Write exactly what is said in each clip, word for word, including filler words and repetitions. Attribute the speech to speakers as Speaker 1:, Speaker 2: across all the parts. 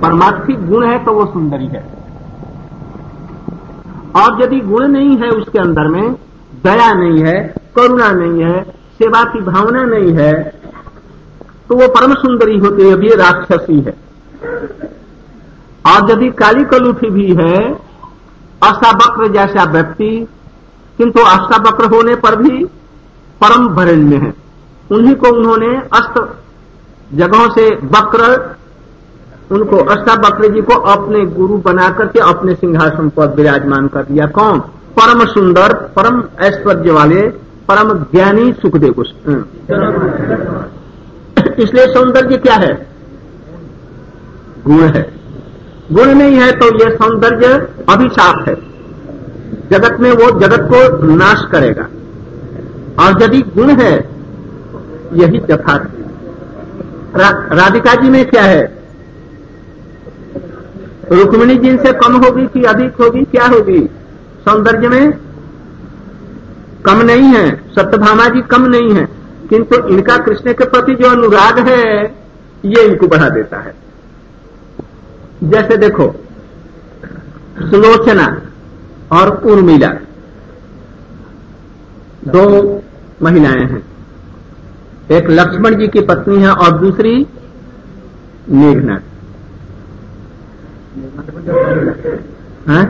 Speaker 1: परमार्थिक गुण है तो वो सुंदरी है, और यदि गुण नहीं है उसके अंदर में, दया नहीं है, करुणा नहीं है, सेवा की भावना नहीं है, तो वो परम सुंदरी होती है, अब ये राक्षसी है। और यदि काली कलुठी भी है, अष्टावक्र जैसा व्यक्ति, किंतु अष्टावक्र होने पर भी परम वरेण्य है, उन्हीं को उन्होंने अष्ट जगहों से वक्र, उनको अष्टावक्र जी को अपने गुरु बना करके अपने सिंहासन पर विराजमान कर दिया। कौन? परम सुंदर, परम ऐश्वर्य वाले, परम ज्ञानी सुखदेव गोस्वामी। इसलिए सौंदर्य क्या है? गुण है। गुण नहीं है तो यह सौंदर्य अभिशाप है, जगत में वो जगत को नाश करेगा। और यदि गुण है, यही यथार्थ। रा, राधिका जी में क्या है? रुक्मिणी जी से कम होगी कि अधिक होगी? क्या होगी? सौंदर्य में कम नहीं है, सत्यभामा जी कम नहीं है, किंतु इनका कृष्ण के प्रति जो अनुराग है ये इनको बढ़ा देता है। जैसे देखो, सुलोचना और उर्मिला दो महिलाएं हैं, एक लक्ष्मण जी की पत्नी है और दूसरी मेघनाथ। हाँ?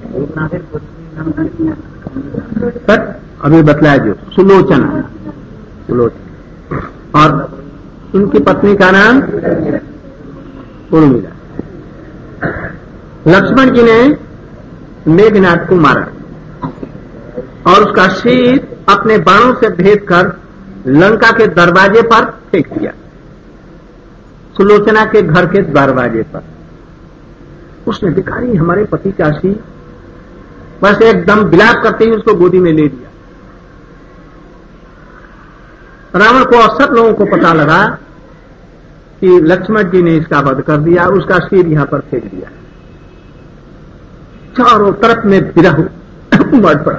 Speaker 1: सर अभी बतलाया जो सुलोचना, सुलोचना और इनकी पत्नी का नाम उर्मिला। लक्ष्मण जी ने मेघनाथ को मारा और उसका सिर अपने बाणों से भेद कर लंका के दरवाजे पर फेंक दिया, सुलोचना के घर के दरवाजे पर। उसने देखा नहीं हमारे पति का सिर, बस एकदम विलाप करते ही उसको गोदी में ले लिया। रावण को और सब लोगों को पता लगा कि लक्ष्मण जी ने इसका वध कर दिया, उसका सिर यहां पर फेंक दिया। चारों तरफ में विरह उमड़ पड़ा।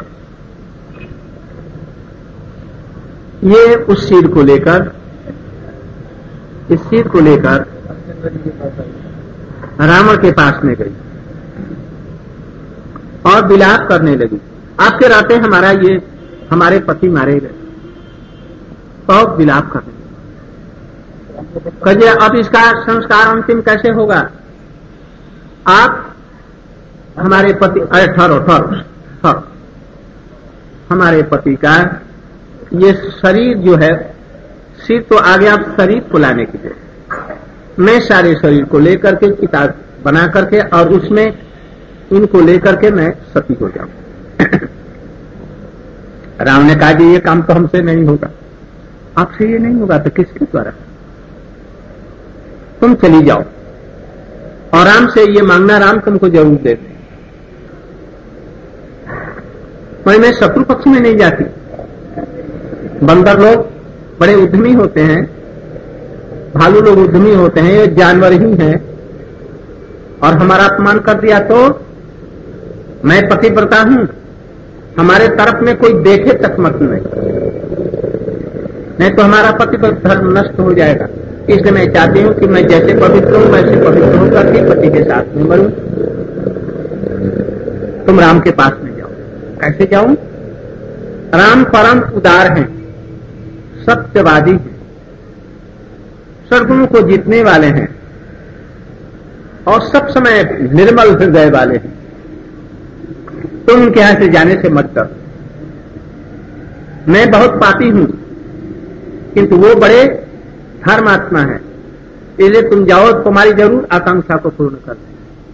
Speaker 1: ये उस सिर को लेकर इस सिर को लेकर रावण के पास में गई और विलाप करने लगी। आपके रहते हमारा ये हमारे पति मारे गए, बहुत विलाप करने लगी। कहिए अब इसका संस्कार अंतिम कैसे होगा? आप हमारे पति, अरे ठहरो ठहरो ठहरो, हमारे पति का ये शरीर जो है, सिर तो आ गया, आप शरीर को लाने के लिए मैं सारे शरीर को लेकर के किताब बना करके और उसमें इनको लेकर के मैं सती हो जाऊं। राम ने कहा कि ये काम तो हमसे नहीं होगा। आपसे ये नहीं होगा तो किसके द्वारा? तुम चली जाओ और राम से ये मांगना, राम तुमको जरूर दे। मैं मैं शत्रु पक्ष में नहीं जाती। बंदर लोग बड़े उद्यमी होते हैं, भालू लोग उद्यमी होते हैं, ये जानवर ही हैं, और हमारा अपमान कर दिया तो मैं पतिव्रता हूं, हमारे तरफ में कोई देखे तक मत नहीं, नहीं तो हमारा पतिव्रत धर्म नष्ट हो जाएगा। इसलिए मैं चाहती हूं कि मैं जैसे पवित्र हूं वैसे पवित्र होकर के पति के साथ में मरूं। तुम राम के पास में जाओ। कैसे जाऊं? राम परम उदार हैं, सत्यवादी हैं, सद्गुणों को जीतने वाले हैं और सब समय निर्मल हृदय वाले हैं। तुम उनके यहां से जाने से मत डरो। मैं बहुत पापी हूं किंतु वो बड़े धर्मात्मा है, इसलिए तुम जाओ, तुम्हारी जरूर आकांक्षा को पूर्ण कर दें।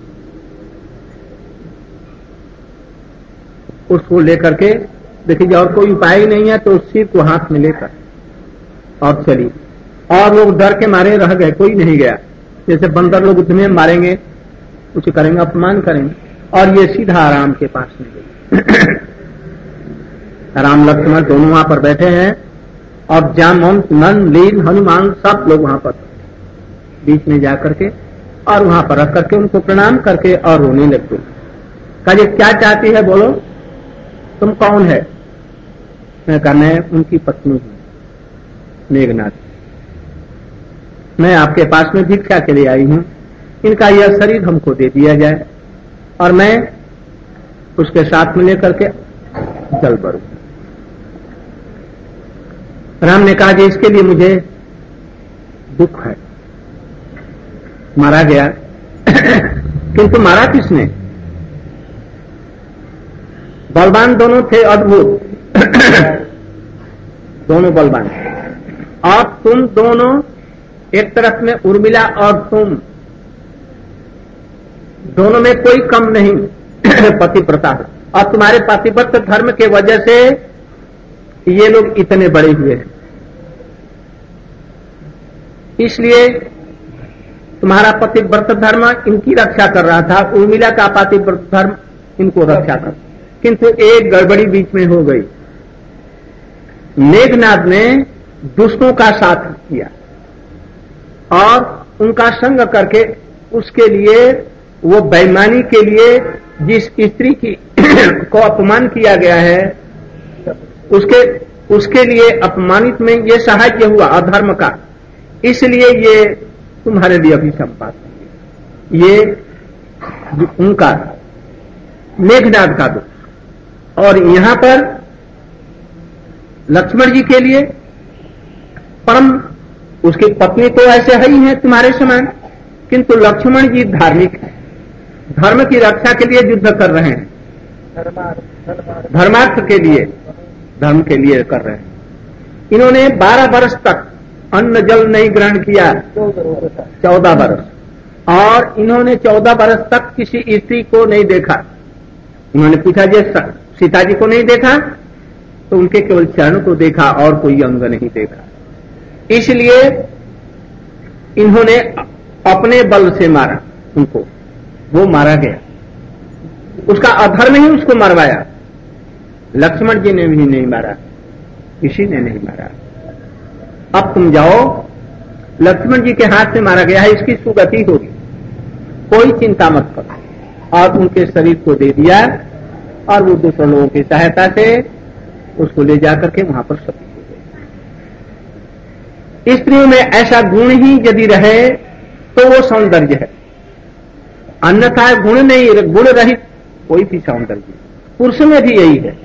Speaker 1: उसको लेकर के देखिए, और कोई उपाय ही नहीं है तो उस सिर को हाथ में लेकर और चली। और लोग डर के मारे रह गए, कोई नहीं गया। जैसे बंदर लोग उतने मारेंगे, कुछ करेंगे, अपमान करेंगे, और ये सीधा राम के पास में गई। राम लक्ष्मण दोनों वहां पर बैठे हैं और जामवंत, नंद, लील, हनुमान सब लोग वहां पर बीच में जाकर के और वहां पर रख करके उनको प्रणाम करके और रोने लग गई। कहा क्या चाहती है, बोलो, तुम कौन है? मैं कहा मैं उनकी पत्नी हूं मेघनाथ, मैं आपके पास में भिक्षा के लिए आई हूं, इनका यह शरीर हमको दे दिया जाए और मैं उसके साथ में लेकर के चल पड़ू। राम ने कहा जी इसके लिए मुझे दुख है, मारा गया किंतु मारा किसने? बलवान दोनों थे, अद्भुत दोनों बलवान, और तुम दोनों एक तरफ में उर्मिला और तुम दोनों में कोई कम नहीं पतिव्रता है, और तुम्हारे पतिव्रत धर्म के वजह से ये लोग इतने बड़े हुए हैं। इसलिए तुम्हारा पतिव्रत धर्म इनकी रक्षा कर रहा था, उर्मिला का पतिव्रत धर्म इनको रक्षा कर, किंतु एक गड़बड़ी बीच में हो गई। मेघनाद ने दुष्टों का साथ किया और उनका संग करके उसके लिए, वो बेईमानी के लिए जिस स्त्री की को अपमान किया गया है उसके उसके लिए अपमानित में ये सहाय्य हुआ अधर्म का, इसलिए ये तुम्हारे लिए अभिशाप बात है। ये उनका मेघनाद का दुख। और यहां पर लक्ष्मण जी के लिए परम, उसकी पत्नी तो ऐसे है ही है तुम्हारे समान, किंतु लक्ष्मण जी धार्मिक है, धर्म की रक्षा के लिए युद्ध कर रहे हैं, धर्मार्थ के लिए, धर्म के लिए कर रहे हैं। इन्होंने बारह वर्ष तक अन्न जल नहीं ग्रहण किया, चौदह वर्ष, और इन्होंने चौदह वर्ष तक किसी स्त्री को नहीं देखा। उन्होंने पूछा जी सीता जी को नहीं देखा, तो उनके केवल चरण को देखा और कोई अंग नहीं देखा। इसलिए इन्होंने अपने बल से मारा उनको, वो मारा गया, उसका अधर्म ही उसको मरवाया। लक्ष्मण जी ने भी नहीं मारा, किसी ने नहीं मारा। अब तुम जाओ, लक्ष्मण जी के हाथ से मारा गया है, इसकी सुगति होगी, कोई चिंता मत करो। और उनके शरीर को दे दिया और वो दूसरे लोगों की सहायता से उसको ले जाकर के वहां पर सती हो गई। स्त्रियों में ऐसा गुण ही यदि रहे तो वो सौंदर्य है, अन्यथा गुण नहीं, गुण रहित कोई भी सौंदर्य। पुरुष में भी यही है,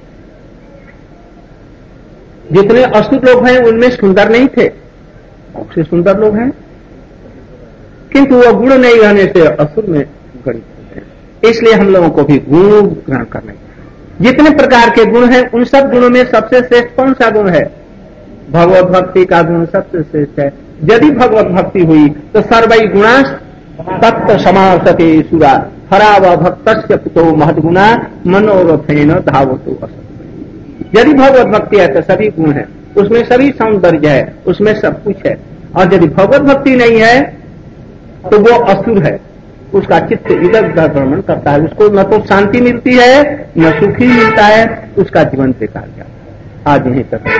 Speaker 1: जितने असुर लोग हैं उनमें सुंदर नहीं थे, बहुत से सुंदर लोग हैं, किंतु वो गुण नहीं रहने से असुर में गणित होते हैं। इसलिए हम लोगों को भी गुण ग्रहण करना चाहिए। जितने प्रकार के गुण हैं उन सब गुणों में सबसे श्रेष्ठ कौन सा गुण है? भगवत भक्ति का गुण सबसे श्रेष्ठ है। यदि भगवत भक्ति हुई तो सर्वै गुणा तत्व समासते सुरा हरा व भक्तस्य पुतो महद्गुणा मनोरथेन धावतो असत। यदि भगवत भक्ति है तो सभी गुण है, उसमें सभी सौंदर्य है, उसमें सब कुछ है। और यदि भगवत भक्ति नहीं है तो वो असुर है, उसका चित्त इधर उधर भ्रमण करता है, उसको न तो शांति मिलती है न सुखी मिलता है, उसका जीवन बेकार जाता है। आज यहीं तक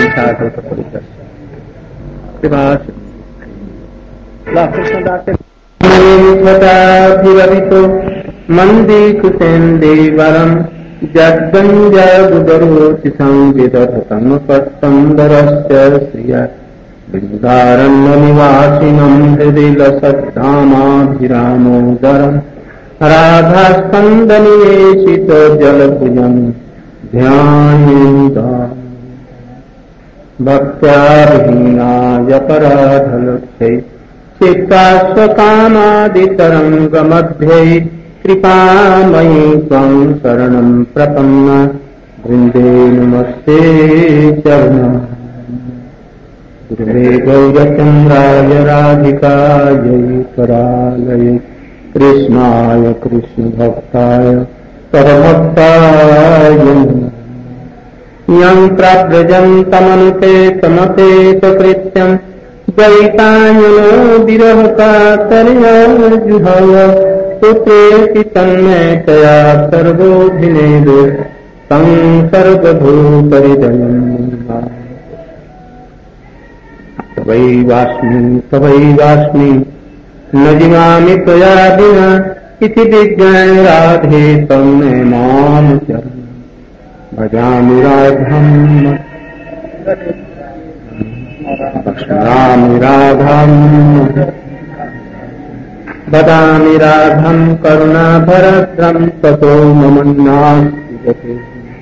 Speaker 1: कृष्णदास मंदीकुसेन्दीवरम् जद्गञ्जगुदरोचि संविदधतम् पत्सन्दरस्य श्रिया वृन्दारण्यनिवासिनम् हृदि लसद्धामाभिरामोदरम् राधास्कन्दनिवेशित जलभुजम् ध्यायेन्दा भक्त्या विहीनाय पराधलक्ष्यै चित्तास्वकामादितरङ्गमध्ये कृपामयि त्वं शरणं प्रपन्न वृन्दे नमस्ते चरणम्। गुरुवे गौरचन्द्राय राधिकायै करालये कृष्णाय कृष्णभक्ताय परभक्ताय यं प्राव्रजन्तमनुपेतमपेतकृत्यम् द्वैतायनो विरहकातर्यजुहव पुत्रेति तन्मयतया सर्वोऽभिनेदो तं सर्वभूतहृदयम् तवैवास्मि तवैवास्मि न जिवामि त्वया विना इति विज्ञाय राधे तं मे मां चरणं भजामि राधम् भजामि राधम् वदामि राधं करुणाभरद्रं ततो मम नास्ति गतिः।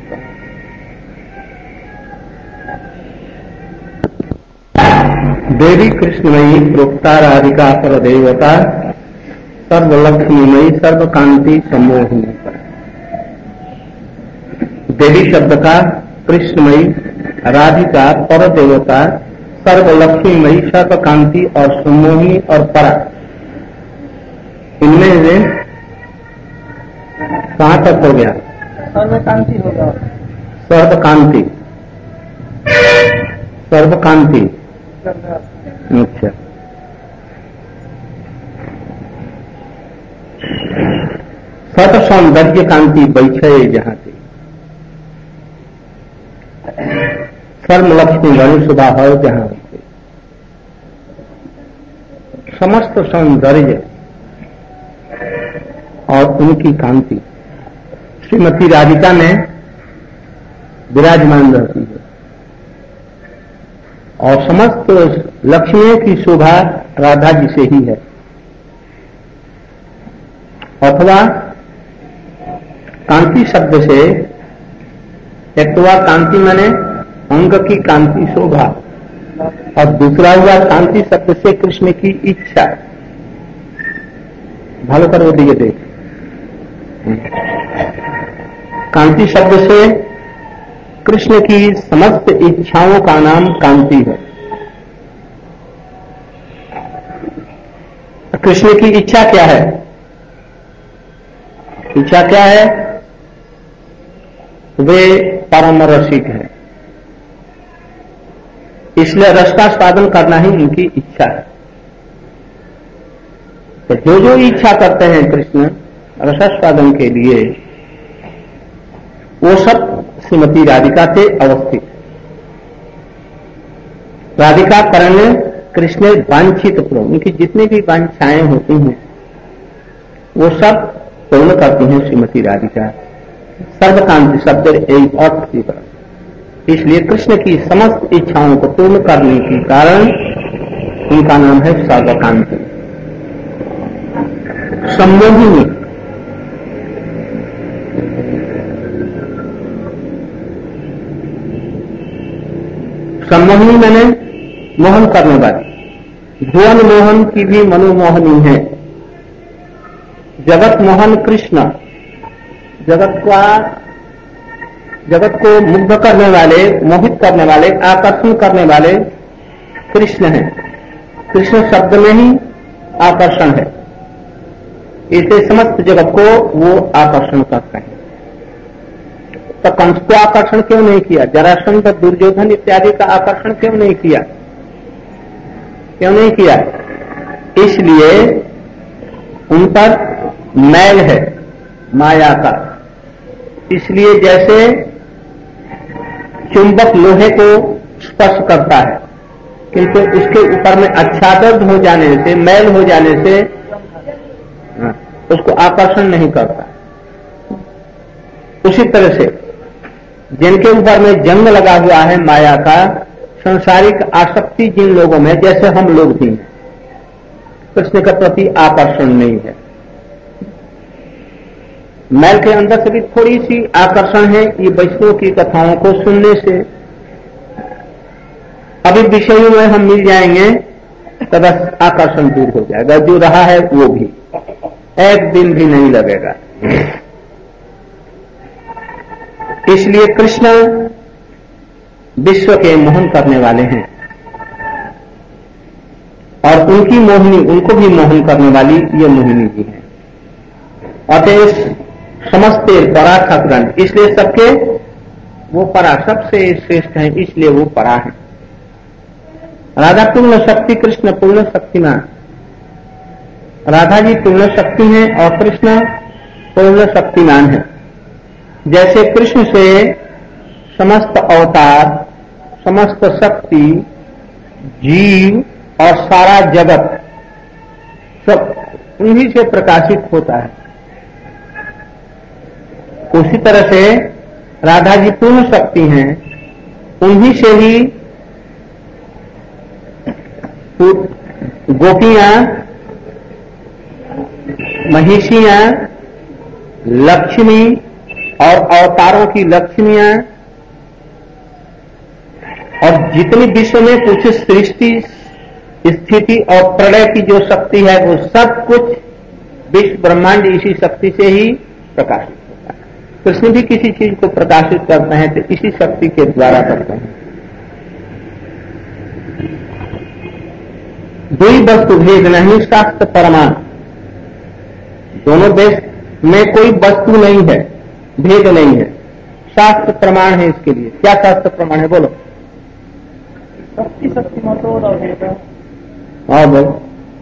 Speaker 1: देवी कृष्णमयी प्रोक्ता राधिका पर देवता सर्वलक्ष्मीमयी सर्वकांति सम्मोहिनी। देवी शब्द का कृष्णमयी, राधिका, पर देवता, सर्वलक्ष्मीमयी, सर्वकांति और सम्मोहिनी और परा, इनमें से कहां तक हो गया?
Speaker 2: सर्वकांति होगा।
Speaker 1: सर्वकांति, सर्वकांति। अच्छा, सर्व सौंदर्य कांति बैठे जहां थी, सर्व लक्ष्मी गणेश स्वभाव जहां थे, समस्त सौंदर्य और उनकी कांति श्रीमती राधिका में विराजमान रहती है और समस्त लक्ष्मियों की शोभा राधा जी से ही है। अथवा कांति शब्द से एक तो कांति माने अंग की कांति शोभा, और दूसरा हुआ कांति शब्द से कृष्ण की इच्छा। भालो कर वो दिए देख, कांति शब्द से कृष्ण की समस्त इच्छाओं का नाम कांति है। कृष्ण की इच्छा क्या है? इच्छा क्या है? वे परम रसिक है, इसलिए रस का स्वादन करना ही उनकी इच्छा है। तो जो जो इच्छा करते हैं कृष्ण रसास्वादन के लिए, वो सब श्रीमती राधिका से अवस्थित। राधिका करने कृष्ण वांछित पूर्ण, उनकी जितनी भी वांछाएं होती हैं वो सब पूर्ण करती हैं श्रीमती राधिका। सर्वकांति शब्द एक अर्थ की तरह, इसलिए कृष्ण की समस्त इच्छाओं को पूर्ण करने के कारण उनका नाम है सर्वकांति। सम्मोहिनी, सम्मोहिनी मैंने मोहन करने वाली। भुवन मोहन की भी मनोमोहनी है। जगत मोहन कृष्ण, जगत का जगत को मुग्ध करने वाले, मोहित करने वाले, आकर्षण करने वाले कृष्ण हैं। कृष्ण शब्द में ही आकर्षण है, इसे समस्त जगत को वो आकर्षण करते हैं। तो कंस को आकर्षण क्यों नहीं किया? जरासंध, दुर्योधन इत्यादि का आकर्षण क्यों नहीं किया? क्यों नहीं किया? इसलिए उन पर मैल है माया का। इसलिए जैसे चुंबक लोहे को स्पर्श करता है, किंतु उसके ऊपर में आच्छादित हो जाने से, मैल हो जाने से उसको आकर्षण नहीं करता। उसी तरह से जिनके ऊपर में जंग लगा हुआ है माया का, संसारिक आसक्ति जिन लोगों में, जैसे हम लोग भी हैं, कृष्ण के प्रति आकर्षण नहीं है। मैल के अंदर से भी थोड़ी सी आकर्षण है, ये वैष्णव की कथाओं को सुनने से। अभी विषयों में हम मिल जाएंगे तो बस आकर्षण दूर हो जाएगा, जो रहा है वो भी एक दिन भी नहीं लगेगा। इसलिए कृष्ण विश्व के मोहन करने वाले हैं और उनकी मोहिनी, उनको भी मोहन करने वाली ये मोहिनी जी है। अतः समस्त परा ठाकुरन, इसलिए सबके वो परा, सबसे श्रेष्ठ है, इसलिए वो परा है। राधा पूर्ण शक्ति, कृष्ण पूर्ण शक्तिमान। राधा जी पूर्ण शक्ति है और कृष्ण पूर्ण शक्तिमान है। जैसे कृष्ण से समस्त अवतार, समस्त शक्ति, जीव और सारा जगत सब उन्हीं से प्रकाशित होता है, उसी तरह से राधा जी पूर्ण शक्ति हैं, उन्हीं से ही गोपियां महिषियां, लक्ष्मी और अवतारों की लक्ष्मियां और जितनी विश्व में कुछ सृष्टि, स्थिति और प्रलय की जो शक्ति है वो सब कुछ विश्व ब्रह्मांड इसी शक्ति से ही प्रकाशित होता है। कृष्ण भी किसी चीज को प्रकाशित करते हैं तो इसी शक्ति के द्वारा करते हैं। दुई वस्तु भेद नहीं शास्त्र प्रमाण, दोनों देश में कोई वस्तु नहीं है, भेद नहीं है, शास्त्र प्रमाण है इसके लिए। क्या शास्त्र प्रमाण है बोलो?
Speaker 2: शक्ति शक्ति मतो और भेद।
Speaker 1: और बोलो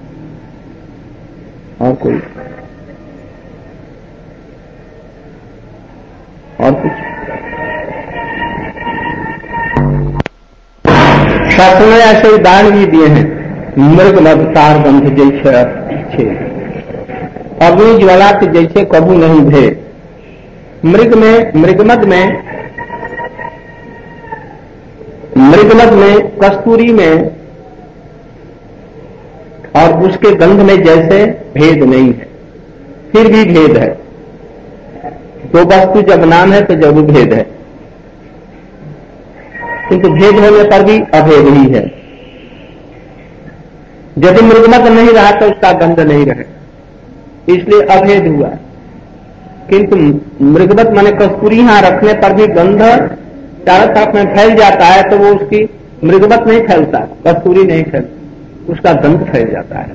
Speaker 1: और कोई और कुछ? शास्त्र में ऐसे उदाहरण भी दिए हैं। मृग मदसार गंध जैसे अग्नि ज्वाला के जैसे कभू नहीं भेद। मृग में मृगमद में मृगमद में कस्तूरी में और उसके गंध में जैसे भेद नहीं है, फिर भी भेद है। दो वस्तु जब नाम है तो जरूर भेद है, किंतु भेद होने पर भी अभेद ही है। यदि मृगमद नहीं रहा तो उसका गंध नहीं रहे, इसलिए अभेद हुआ। किंतु मृगमद माने कस्तूरी यहां रखने पर भी गंध चारों तरफ में फैल जाता है, तो वो उसकी मृगमद नहीं फैलता, कस्तूरी नहीं फैलती, उसका गंध फैल जाता है।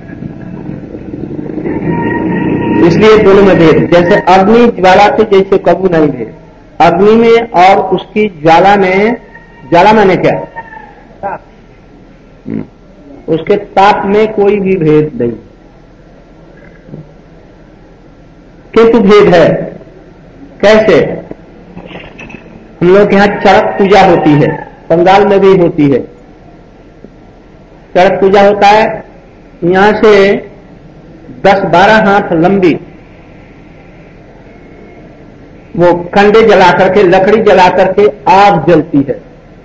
Speaker 1: इसलिए दोनों में भेद। जैसे अग्नि ज्वाला से जैसे कबू नहीं भेद। अग्नि में और उसकी ज्वाला में, ज्वाला माने क्या? उसके ताप में कोई भी भेद नहीं, किंतु भेद है। कैसे? हम लोग के यहाँ चड़क पूजा होती है, बंगाल में भी होती है। चड़क पूजा होता है, यहां से दस बारह हाथ लंबी वो कंडे जला करके, लकड़ी जला करके आग जलती है,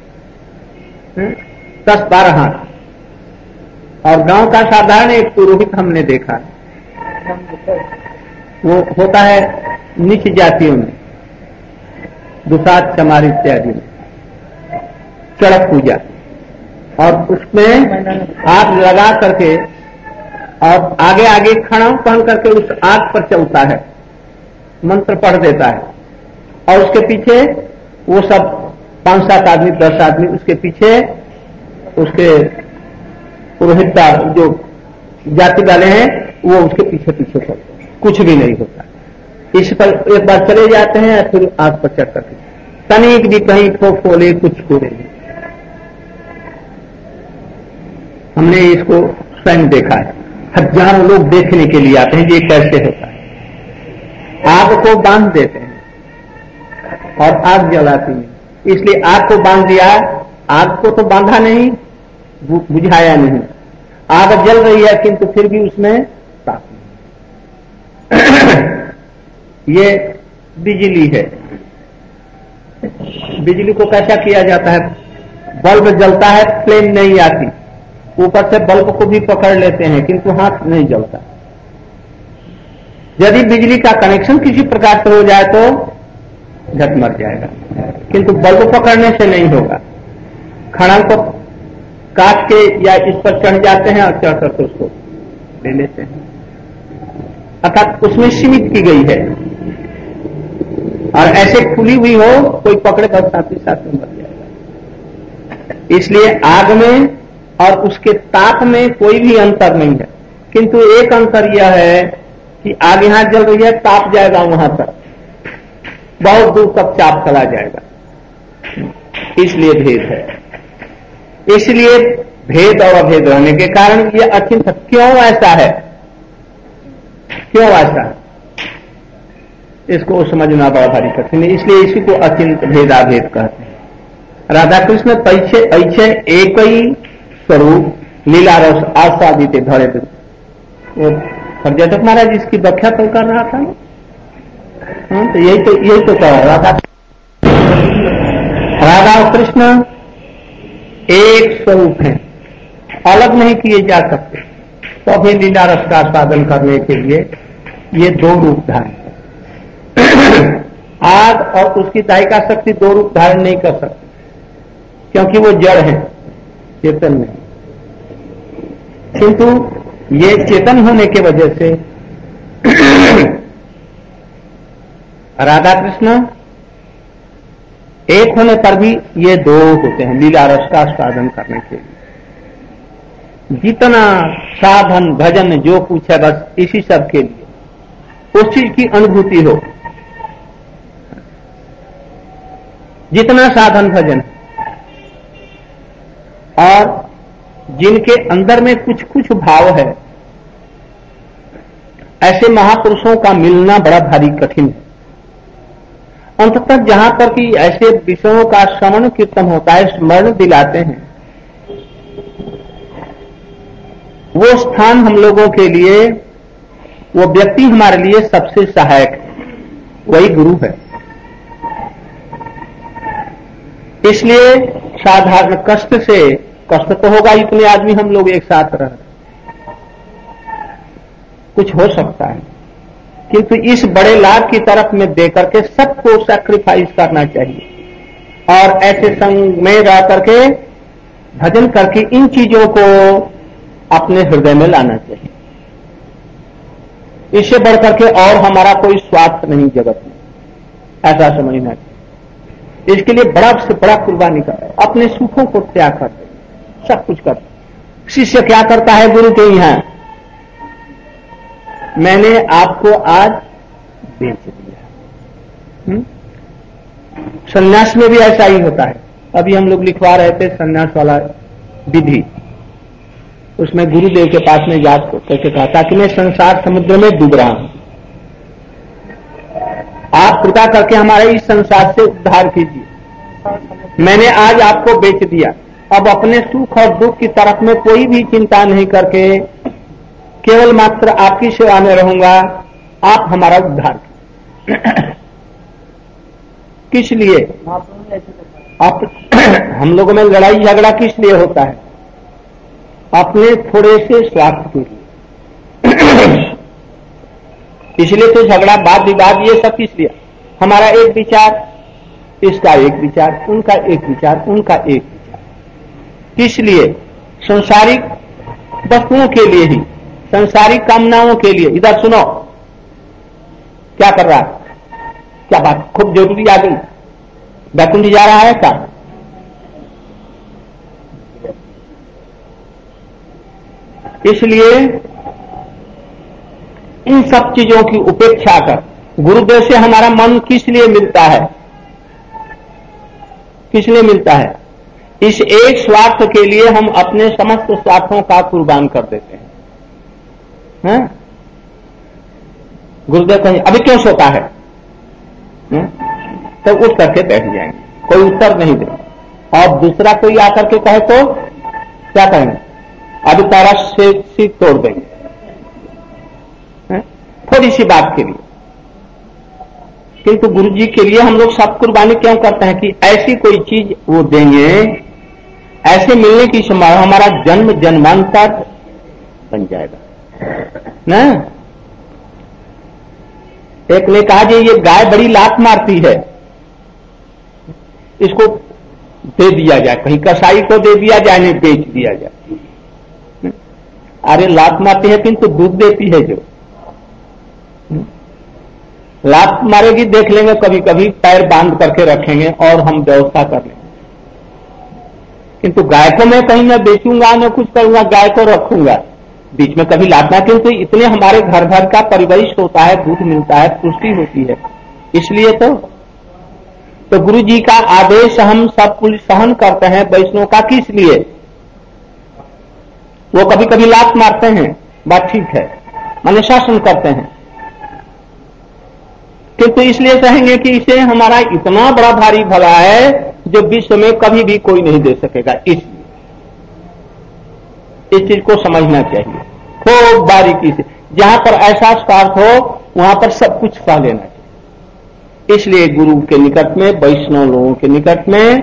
Speaker 1: दस बारह हाथ। और गांव का साधारण एक पुरोहित हमने देखा है, वो होता है नीच जातियों में, दुसाध चमार इत्यादि में, चड़क पूजा। और उसमें आग लगा करके और आगे आगे खड़ा पहन करके उस आग पर चलता है, मंत्र पढ़ देता है, और उसके पीछे वो सब पांच सात आदमी, दस आदमी उसके पीछे, उसके पुरोहित जो जाति वाले हैं वो उसके पीछे पीछे चलते, कुछ भी नहीं होता। इस पर एक बार चले जाते हैं, फिर आग पर चढ़ करके तनिक भी कहीं ठोक फोले कुछ हो नहीं। हमने इसको स्वयं देखा है, हजारों लोग देखने के लिए आते हैं ये कैसे होता है। आग को बांध देते हैं और आग जलाती नहीं, इसलिए आग को बांध दिया। आग को तो बांधा नहीं, बुझाया नहीं, आग जल रही है किंतु फिर भी उसमें ताप नहीं। ये बिजली है। बिजली को कैसा किया जाता है? बल्ब जलता है, फ्लेम नहीं आती, ऊपर से बल्ब को भी पकड़ लेते हैं किंतु हाथ नहीं जलता। यदि बिजली का कनेक्शन किसी प्रकार से हो जाए तो झट मर जाएगा, किंतु बल्ब पकड़ने से नहीं होगा। खड़ंग को काट के या इस पर चढ़ जाते हैं और चढ़ करके उसको ले लेते हैं, अर्थात उसमें सीमित की गई है। और ऐसे खुली हुई हो, कोई पकड़े बस साथ ही साथ में मर जाएगा। इसलिए आग में और उसके ताप में कोई भी अंतर नहीं है, किंतु एक अंतर यह है कि आग यहां जल रही है, ताप जाएगा वहां तक, बहुत दूर तक चाप चला जाएगा, इसलिए भेद है। इसलिए भेद और अभेद रहने के कारण ये अचिंत। क्यों ऐसा है? क्यों ऐसा है? इसको समझना बड़ा भारी कठिन है, इसलिए इसी को अचिंत भेदाभेद कहते हैं। राधा कृष्ण पैछे ऐछे एक ही स्वरूप लीला रस आस्वादित धरे। वो पर्यटक महाराज इसकी व्याख्या तो कर रहा था ना, हाँ, तो यही तो यही तो कह राधा राधा और कृष्ण एक स्वरूप है, अलग नहीं किए जा सकते। तो अभी लीला रस का आस्वादन करने के लिए ये दो रूप धारण है। आग और उसकी दायिका शक्ति दो रूप धारण नहीं कर सकती, क्योंकि वो जड़ है, चेतन नहीं। किंतु ये चेतन होने के वजह से राधा कृष्ण एक होने पर भी ये दो होते हैं लीला रस का साधन करने के लिए। जितना साधन भजन जो कुछ है बस इसी सब के लिए, उस चीज की अनुभूति हो। जितना साधन भजन और जिनके अंदर में कुछ कुछ भाव है, ऐसे महापुरुषों का मिलना बड़ा भारी कठिन है। अंततः जहां पर कि ऐसे विषयों का श्रवण कीर्तन होता है, स्मरण दिलाते हैं, वो स्थान हम लोगों के लिए, वो व्यक्ति हमारे लिए सबसे सहायक है, वही गुरु है। इसलिए साधारण कष्ट से, कष्ट तो होगा, इतने आदमी हम लोग एक साथ रह रहे, कुछ हो सकता है, किंतु इस बड़े लाभ की तरफ में देकर के सबको सैक्रिफाइस करना चाहिए और ऐसे संग में रह करके भजन करके इन चीजों को अपने हृदय में लाना चाहिए। इससे बढ़कर के और हमारा कोई स्वार्थ नहीं जगत में, ऐसा समझना चाहिए। इसके लिए बड़ा से बड़ा कुर्बानी कर रहे, अपने सुखों को त्याग करते, सब कुछ करते। शिष्य क्या करता है गुरु के यहां, मैंने आपको आज बेच दिया। सन्यास में भी ऐसा ही होता है। अभी हम लोग लिखवा रहे थे सन्यास वाला विधि, उसमें गुरुदेव के पास में याद करके कहा था कि मैं संसार समुद्र में डूब रहा हूं, आप कृपा करके हमारे इस संसार से उद्धार कीजिए। मैंने आज आपको बेच दिया, अब अपने सुख और दुख की तरफ में कोई भी चिंता नहीं करके केवल मात्र आपकी सेवा में रहूंगा, आप हमारा उद्धार कीजिए। किस लिए? आप हम लोगों में लड़ाई झगड़ा किस लिए होता है? अपने थोड़े से स्वार्थ के लिए। इसलिए तो झगड़ा, वाद विवाद, ये सब किस लिए? हमारा एक विचार, इसका एक विचार, उनका एक विचार, उनका एक विचार। किस लिए? संसारिक वस्तुओं के लिए ही, संसारिक कामनाओं के लिए। इधर सुनो, क्या कर रहा है? क्या बात खूब जरूरी आ गई? बैकुंठ जा रहा है क्या? इसलिए इन सब चीजों की उपेक्षा कर गुरुदेव से हमारा मन किस लिए मिलता है? किस लिए मिलता है? इस एक स्वार्थ के लिए हम अपने समस्त स्वार्थों का कुर्बान कर देते हैं, हैं? गुरुदेव कहें अभी क्यों सोता है, हैं? तो उठ करके बैठ जाएंगे, कोई उत्तर नहीं दे। और दूसरा कोई आकर के कहे तो क्या कहेंगे? अभी तारा से सीट तोड़ देंगे, हैं? थोड़ी सी बात के लिए। किंतु गुरु जी के लिए हम लोग सब कुर्बानी क्यों करते हैं कि ऐसी कोई चीज वो देंगे, ऐसे मिलने की संभावना, हमारा जन्म जन्मांतर बन जाएगा ना। एक ने कहा जी ये गाय बड़ी लात मारती है, इसको दे दिया जाए, कहीं कसाई को दे दिया जाए, नहीं बेच दिया जाए। अरे लात मारती है किंतु दूध देती है, जो लात मारेगी देख लेंगे, कभी कभी पैर बांध करके रखेंगे और हम व्यवस्था कर लेंगे। किंतु गाय को मैं कहीं न बेचूंगा न कुछ करूंगा, गाय को रखूंगा, बीच में कभी लातना। किंतु इतने हमारे घर भर का परिवेश होता है, दूध मिलता है, पुष्टि होती है। इसलिए तो तो गुरु जी का आदेश हम सब कुछ सहन करते हैं वैष्णव का, किस लिए? वो कभी कभी लात मारते हैं, बात ठीक है, माने शासन करते हैं, किंतु इसलिए कहेंगे कि इसे हमारा इतना बड़ा भारी भला है जो विश्व में कभी भी कोई नहीं दे सकेगा। इसलिए इस चीज को समझना चाहिए खूब बारीकी से। जहां पर ऐसा स्वार्थ हो वहां पर सब कुछ पा लेना चाहिए। इसलिए गुरु के निकट में, वैष्णव लोगों के निकट में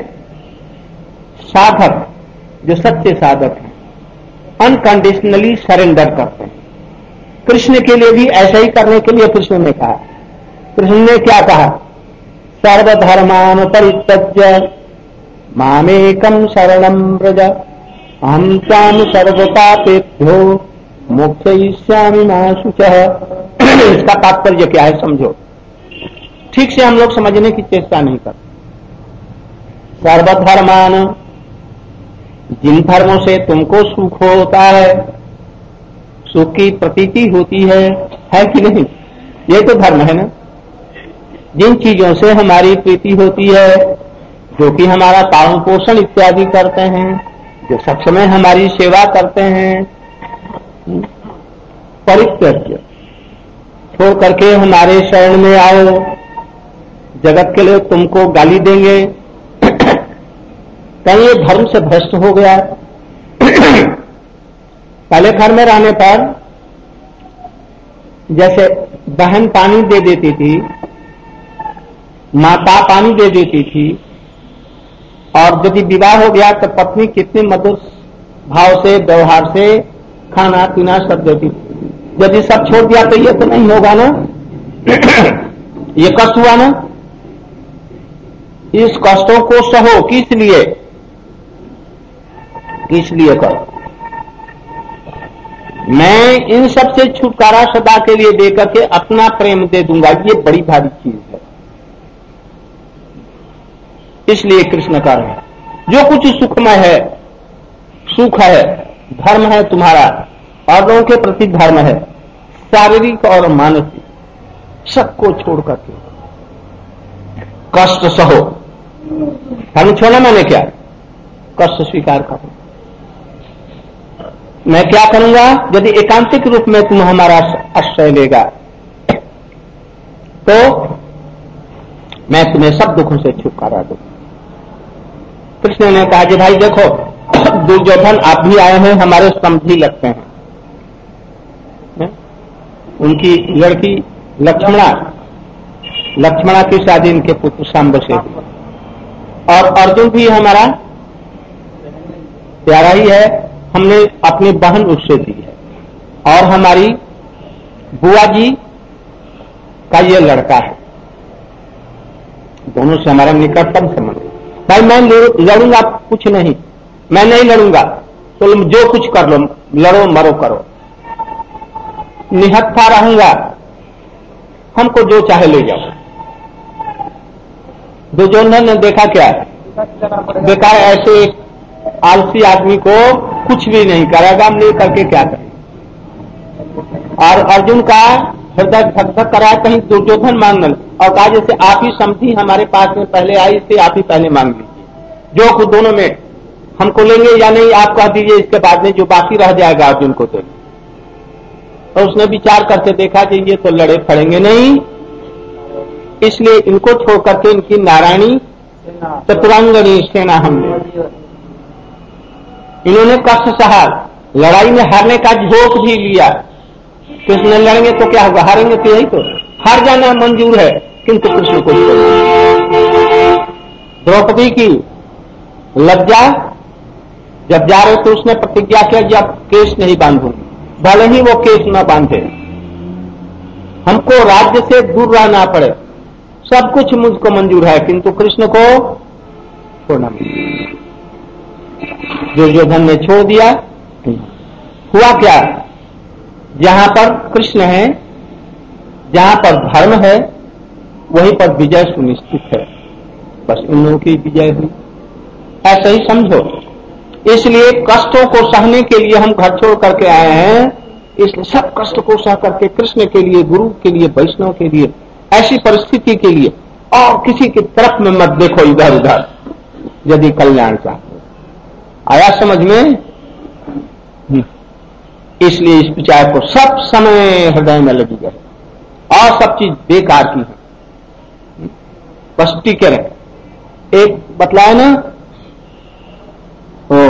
Speaker 1: साधक, जो सच्चे साधक हैं, अनकंडीशनली सरेंडर करते हैं, कृष्ण के लिए भी ऐसा ही करने के लिए कृष्ण ने कहा। कृष्ण ने क्या कहा? सर्वधर्मान परित्यज्य मामेकम शरणम व्रज अहम त्वाम सर्वपापेभ्यो मोक्षयिष्यामि मा शुचः। इसका तात्पर्य क्या है समझो। ठीक से हम लोग समझने की चेष्टा नहीं करते। सर्वधर्मान, जिन धर्मों से तुमको सुख होता है, सुख की प्रतीति होती है, है कि नहीं? ये तो धर्म है ना। जिन चीजों से हमारी प्रीति होती है, जो कि हमारा पालन पोषण इत्यादि करते हैं, जो सब समय हमारी सेवा करते हैं, परित्यज्य, छोड़ करके हमारे शरण में आओ। जगत के लोग तुमको गाली देंगे, कहीं ये धर्म से भ्रष्ट हो गया। पहले घर में रहने पर जैसे बहन पानी दे देती थी, माता पानी दे देती थी, और यदि विवाह हो गया तो पत्नी कितने मधुर भाव से, व्यवहार से खाना पीना सब देती थी। यदि सब छोड़ दिया तो ये तो नहीं होगा ना। ये कष्ट हुआ ना। इस कष्टों को सहो, किस लिए? किस लिए करो? मैं इन सब से छुटकारा सदा के लिए देकर के अपना प्रेम दे दूंगा। ये बड़ी भारी चीज है। इसलिए कृष्ण कह रहे हैं, जो कुछ सुखमय है, सुख है, धर्म है तुम्हारा, और लोगों के प्रति धर्म है, शारीरिक और मानसिक, सबको छोड़ करके कष्ट सहो। धर्म छोड़ना मैंने क्या? कष्ट स्वीकार करो। मैं क्या करूंगा? यदि एकांतिक रूप में तुम हमारा आश्रय लेगा तो मैं तुम्हें सब दुखों से छुटकारा दूं। कृष्ण ने कहा कि भाई देखो, दुर्योधन आप भी आए हैं, हमारे समझी लगते हैं। उनकी लड़की लक्ष्मणा, लक्ष्मणा की शादी इनके पुत्र सांब से, और अर्जुन भी हमारा प्यारा ही है, हमने अपनी बहन उससे दी है, और हमारी बुआ जी का ये लड़का है। दोनों से हमारा निकटतम संबंध। भाई मैं लड़ूंगा कुछ नहीं, मैं नहीं लड़ूंगा, तो जो कुछ कर लो, लड़ो मरो करो, निहत्था रहूंगा, हमको जो चाहे ले जाओ। दुर्योधन ने देखा क्या, देखा ऐसे एक आलसी आदमी को कुछ भी नहीं करेगा, ले करके क्या करे। और अर्जुन का हृदय धक धक करा, कहीं दुर्योधन मांग न, और कहा जैसे आप ही समझी हमारे पास में पहले आई, इससे आप ही पहले मांग लीजिए, जो कुछ दोनों में हमको लेंगे या नहीं आप कह दीजिए, इसके बाद में जो बाकी रह जाएगा अर्जुन को दे। तो उसने विचार करके देखा कि ये तो लड़े फड़ेंगे नहीं, इसलिए इनको छोड़ करके इनकी नारायणी चतुरांगनी सेना हमने, इन्होंने कष्ट सहा, लड़ाई में हारने का झोंक भी लिया। कृष्ण लड़ेंगे तो क्या होगा, हारेंगे तो यही तो, हार जाना मंजूर है, किंतु कृष्ण को द्रौपदी की लज्जा, जब जा रहे तो उसने प्रतिज्ञा किया जब केस नहीं बांधूंगी, भले ही वो केस न बांधे, हमको राज्य से दूर रहना पड़े, सब कुछ मुझको मंजूर है, किंतु कृष्ण को छोड़ना मंजूर। दुर्योधन ने छोड़ दिया। हुआ क्या, जहां पर कृष्ण है, जहां पर धर्म है, वहीं पर विजय सुनिश्चित है। बस इन लोगों की विजय हुई, ऐसा ही समझो। इसलिए कष्टों को सहने के लिए हम घर छोड़ करके आए हैं, इसलिए सब कष्ट को सह करके कृष्ण के लिए, गुरु के लिए, वैष्णव के लिए, ऐसी परिस्थिति के लिए, और किसी की तरफ में मत देखो इधर उधर, यदि कल्याण चाहते। आया समझ में? इसलिए इस विचार को सब समय हृदय में लगी गए, और सब चीज बेकार की है, बस टिके रहे। एक बतलाया ना, तो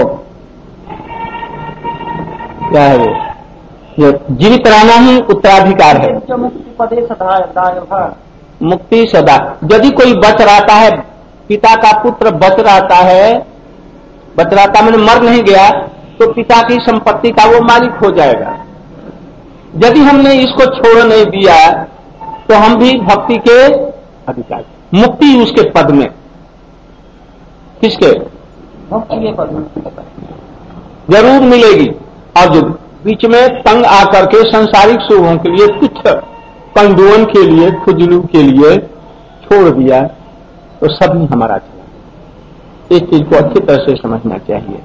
Speaker 1: क्या है वो, ये जीवित रहना ही उत्तराधिकार है।
Speaker 2: मुक्ति पदे सदा,
Speaker 1: मुक्ति सदा। यदि कोई बच रहता है, पिता का पुत्र बच रहता है, बच रहता मैंने मर नहीं गया, तो पिता की संपत्ति का वो मालिक हो जाएगा। यदि हमने इसको छोड़ नहीं दिया तो हम भी भक्ति के अधिकार, मुक्ति उसके पद में, किसके
Speaker 2: भक्ति के पद में
Speaker 1: जरूर मिलेगी। और जो बीच में तंग आकर के संसारिक सुखों के लिए, कुछ पंडुअन के लिए, खुजलू के लिए छोड़ दिया तो सब ही हमारा चला। इस चीज को अच्छी तरह से समझना चाहिए।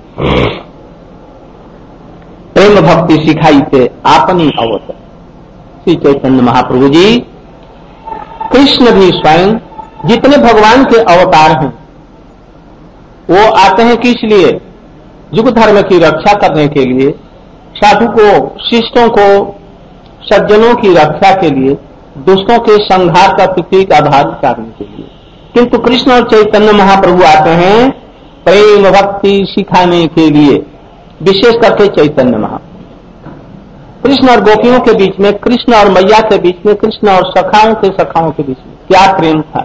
Speaker 1: प्रेम भक्ति सिखाई थे आपनी अवतार श्री चैतन्य महाप्रभु जी। कृष्ण भी स्वयं जितने भगवान के अवतार हैं वो आते हैं किस लिए? युग धर्म की रक्षा करने के लिए, साधु को, शिष्टों को, सज्जनों की रक्षा के लिए, दुष्टों के संहार का प्रतीक आधार करने के लिए। किंतु कृष्ण और चैतन्य महाप्रभु आते हैं प्रेम भक्ति सिखाने के लिए, विशेष करके चैतन्य महाप्रभु। कृष्ण और गोपियों के बीच में, कृष्ण और मैया के बीच में, कृष्ण और सखाओं के सखाओं के बीच में क्या प्रेम था,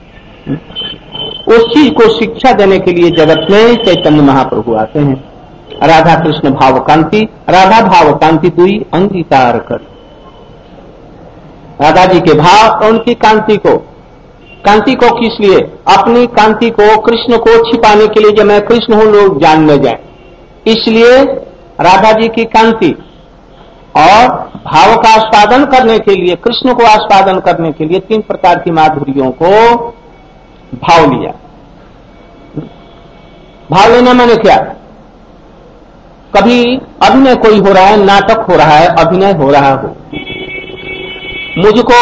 Speaker 1: उस चीज को शिक्षा देने के लिए जगत में चैतन्य महाप्रभु आते हैं। राधा कृष्ण भाव कांति, राधा भाव कांति दुई अंगीकार कर। राधा जी के भाव और उनकी कांति को, कांति को किस लिए? अपनी कांति को, कृष्ण को छिपाने के लिए, जब मैं कृष्ण हूं लोग जान न जाए, इसलिए राधा जी की कांति। और भाव का आस्वादन करने के लिए, कृष्ण को आस्वादन करने के लिए तीन प्रकार की माधुर्यों को भाव लिया। भाव लेना माने क्या? कभी अभिनय कोई हो रहा है, नाटक हो रहा है, अभिनय हो रहा हो, मुझको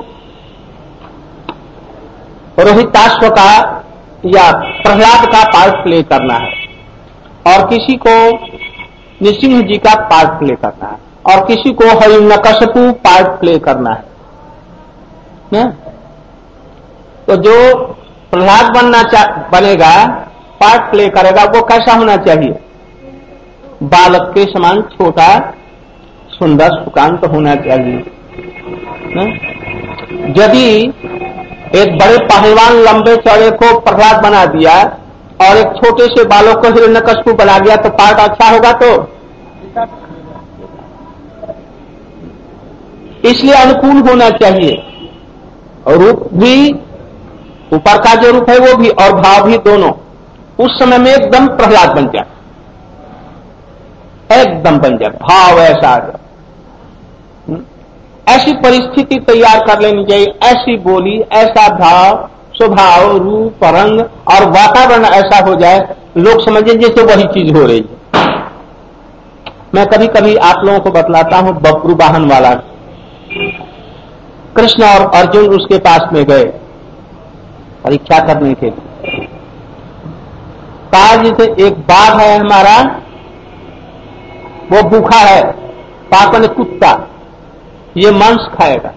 Speaker 1: रोहिताश्व का या प्रहलाद का पार्ट प्ले करना है, और किसी को नृसिंह जी का पार्ट प्ले करना है, और किसी को हिरण्यकशिपु पार्ट प्ले करना है, न? तो जो प्रहलाद बनना बनेगा, पार्ट प्ले करेगा, वो कैसा होना चाहिए? बालक के समान छोटा, सुंदर, सुकांत होना चाहिए। यदि एक बड़े पहलवान लंबे चौड़े को प्रहलाद बना दिया और एक छोटे से बालक को हिरण्यकशिपु बना दिया तो पार्ट अच्छा होगा? तो इसलिए अनुकूल होना चाहिए। और रूप भी, ऊपर का जो रूप है वो भी और भाव भी, दोनों उस समय में एकदम प्रहलाद बन जाए, एकदम बन जाए, भाव ऐसा आ जाए। ऐसी परिस्थिति तैयार कर लेनी चाहिए, ऐसी बोली, ऐसा भाव, स्वभाव, रूप, रंग और वातावरण ऐसा हो जाए, लोग समझें जैसे वही चीज हो रही है। मैं कभी कभी आप लोगों को बतलाता हूं, बब्रू वाहन वाला, कृष्ण और अर्जुन उसके पास में गए परीक्षा करने के लिए। कहा जैसे एक बाघ है हमारा, वो भूखा है, पापन कुत्ता, ये मांस खाएगा।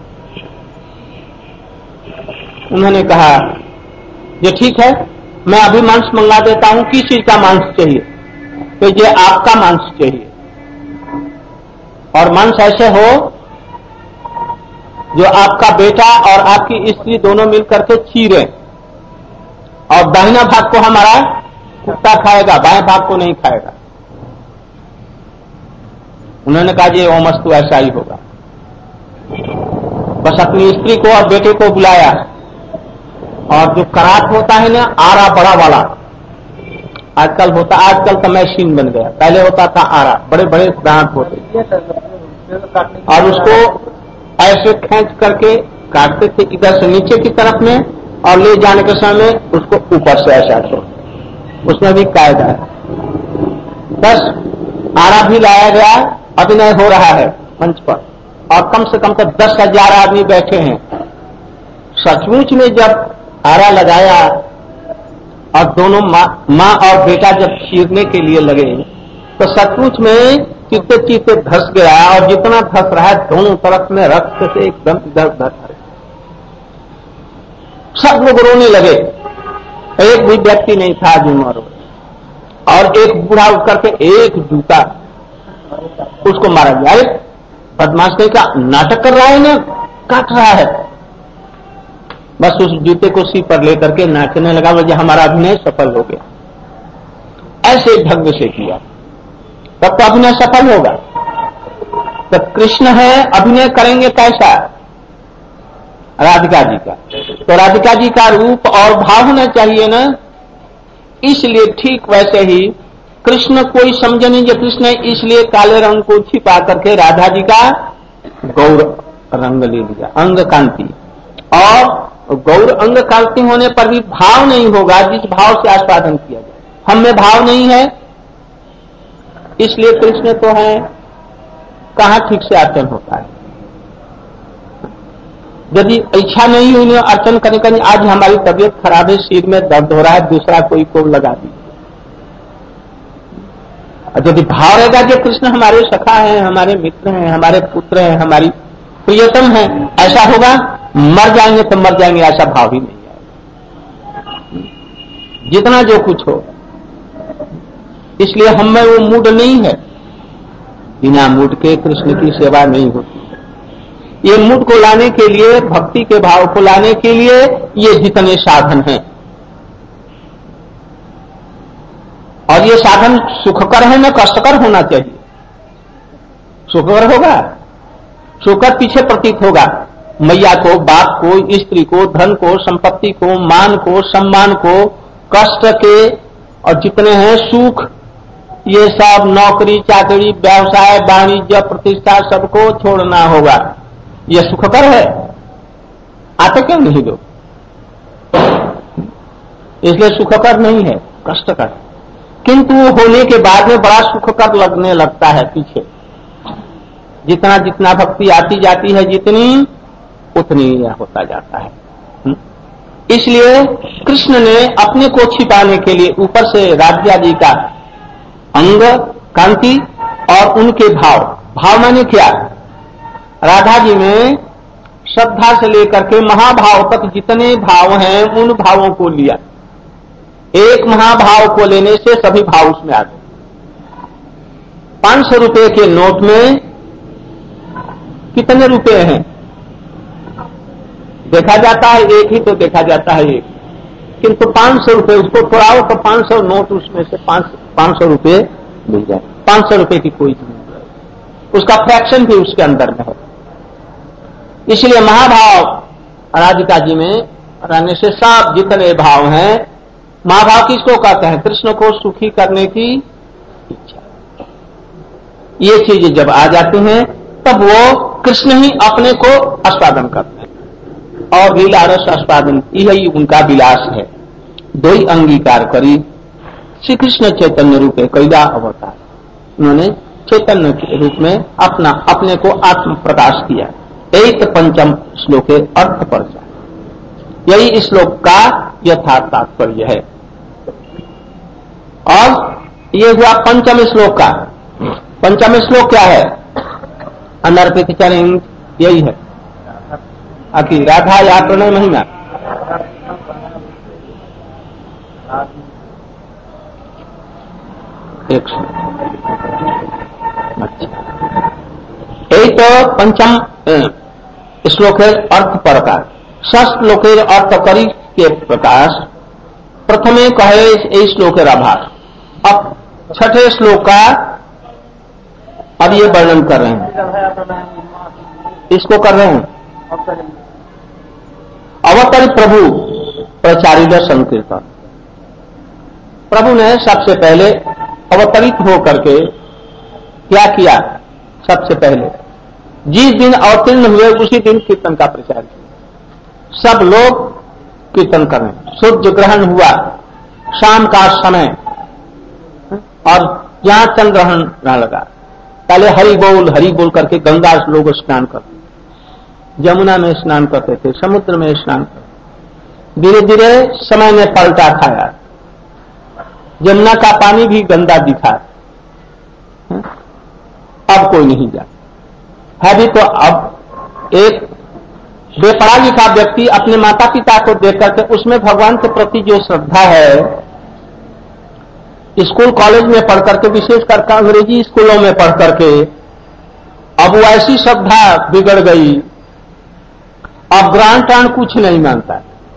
Speaker 1: उन्होंने कहा ये ठीक है, मैं अभी मांस मंगा देता हूं, किस चीज का मांस चाहिए? तो ये आपका मांस चाहिए, और मांस ऐसे हो जो आपका बेटा और आपकी स्त्री दोनों मिलकर के चीरे, और दाहिना भाग को हमारा कुत्ता खाएगा, बाएं भाग को नहीं खाएगा। उन्होंने कहा ये ओमस्तु ऐसा ही होगा। बस अपनी स्त्री को और बेटे को बुलाया, और जो कराट होता है ना, आरा बड़ा वाला, आजकल होता, आजकल तो मशीन बन गया, पहले होता था आरा, बड़े बड़े दांत होते, और उसको ऐसे खींच करके काटते थे इधर से नीचे की तरफ में, और ले जाने के समय उसको ऊपर से ऐसा छोड़, उसमें भी कायदा है। बस आरा भी लाया गया, अभिनय हो रहा है मंच पर, और कम से कम तो दस हजार आदमी बैठे हैं। सचमुच में जब आरा लगाया और दोनों माँ माँ और बेटा जब चीरने के लिए लगे, तो सचमुच में चीते चीते धस गया, और जितना धस रहा है दोनों तरफ में रक्त से एकदम इधर उधर, सब लोग रोने लगे। एक भी व्यक्ति नहीं था जो न रो, और एक बूढ़ा उठ करके एक जूता उसको मारा गया। अरे बदमाश नहीं का नाटक कर रहा है ना, काट रहा है। बस उस जूते को सी पर लेकर के नाचने लगा, वजह हमारा अभिनय सफल हो गया। ऐसे ढंग से किया तब तो अभिनय सफल होगा। तो कृष्ण है, अभिनय करेंगे कैसा? राधिका जी का। तो राधिका जी का रूप और भाव होना चाहिए ना, इसलिए ठीक वैसे ही कृष्ण कोई समझे नहीं जो कृष्ण है, इसलिए काले रंग को छिपा करके राधा जी का गौर रंग ले लिया, अंग कांति। और गौर अंग कांति होने पर भी भाव नहीं होगा जिस भाव से आस्वादन किया जाए। हम में भाव नहीं है, इसलिए कृष्ण तो है, कहां ठीक से अर्चन होता है। यदि इच्छा नहीं हुई ना अर्चन करने का, आज हमारी तबीयत खराब है, सिर में दर्द हो रहा है, दूसरा कोई को लगा दी। और यदि भाव रहेगा कि कृष्ण हमारे सखा हैं, हमारे मित्र हैं, हमारे पुत्र हैं, हमारी प्रियतम है, ऐसा होगा, मर जाएंगे तो मर जाएंगे, ऐसा भाव ही नहीं आएगा, जितना जो कुछ हो। इसलिए हम में वो मूड नहीं है, बिना मूड के कृष्ण की सेवा नहीं होती। ये मूड को लाने के लिए, भक्ति के भाव को लाने के लिए ये जितने साधन हैं, और ये साधन सुखकर है न कष्टकर होना चाहिए। सुखकर होगा, सुखकर पीछे प्रतीत होगा, मैया को, बाप को, स्त्री को, धन को, संपत्ति को, मान को, सम्मान को, कष्ट के और जितने हैं सुख, ये सब नौकरी चाकरी व्यवसाय वाणिज्य प्रतिष्ठा सबको छोड़ना होगा। ये सुखकर है, आते क्यों नहीं लोग? इसलिए सुखकर नहीं है, कष्टकर। किंतु होने के बाद में बड़ा सुखकर लगने लगता है पीछे। जितना जितना भक्ति आती जाती है, जितनी उतनी यह होता जाता है। इसलिए कृष्ण ने अपने को छिपाने के लिए ऊपर से राधिका जी का अंग कांति और उनके भाव, भाव माने क्या? राधा जी में श्रद्धा से लेकर के महाभाव तक जितने भाव हैं, उन भावों को लिया। एक महाभाव को लेने से सभी भाव उसमें आ गए। पांच सौ रुपये के नोट में कितने रुपए हैं देखा जाता है, एक ही तो देखा जाता है एक, किंतु पांच सौ रुपये उसको थोड़ाओ तो पांच सौ नोट उसमें से पांच पांच सौ रुपये मिल जाए। पांच सौ रुपये की कोई चीज नहीं, उसका फ्रैक्शन भी उसके अंदर में है। इसलिए महाभाव राधिका जी में रहने से सब जितने भाव हैं, महाभाव किसको कहते हैं? कृष्ण को सुखी करने की इच्छा। ये चीजें जब आ जाती हैं तब वो कृष्ण ही अपने को आस्वादन करते हैं, और लीला रस आस्वादन यही उनका विलास है। दो ही अंगीकार करी श्री कृष्ण चैतन्य रूपे कैला अवतार, उन्होंने चैतन्य के रूप में अपना अपने को आत्म प्रकाश किया। एक पंचम श्लोक अर्थ पर जाए, यही इस श्लोक का यथार्थ तात्पर्य है। और ये हुआ पंचम श्लोक का। पंचम श्लोक क्या है? अनर्पित चरिंग, यही है अति राधा या प्रणय महिमा। एक अच्छा, यही तो पंचम श्लोक है अर्थ पर का। षष्लोके अर्थ करी के प्रकाश प्रथमे कहे इस श्लोक आभार। अब छठे श्लोक का अब ये वर्णन कर रहे हैं, इसको कर रहे हैं। अवतरित प्रभु प्रचारित संकीर्तन। प्रभु ने सबसे पहले अवतरित हो करके क्या किया? सबसे पहले जिस दिन अवतीर्ण हुए उसी दिन कीर्तन का प्रचार किया। सब लोग कीर्तन कर रहे हैं। सूर्य ग्रहण हुआ शाम का समय, और जहां चंद्र ग्रहण रहने लगा, पहले हरि बोल हरि बोल करके गंगा लोग स्नान करते, जमुना में स्नान करते थे, समुद्र में स्नान करते। धीरे धीरे समय ने पलटा खाया, जमुना का पानी भी गंदा दिखा, अब कोई नहीं जाता है भी। तो अब एक बेपड़ा लिखा व्यक्ति अपने माता पिता को देख करके उसमें भगवान के प्रति जो श्रद्धा है, स्कूल कॉलेज में पढ़ करके, विशेष करके अंग्रेजी स्कूलों में पढ़ करके अब वो ऐसी श्रद्धा बिगड़ गई, अब ग्रांट आन कुछ नहीं मानता।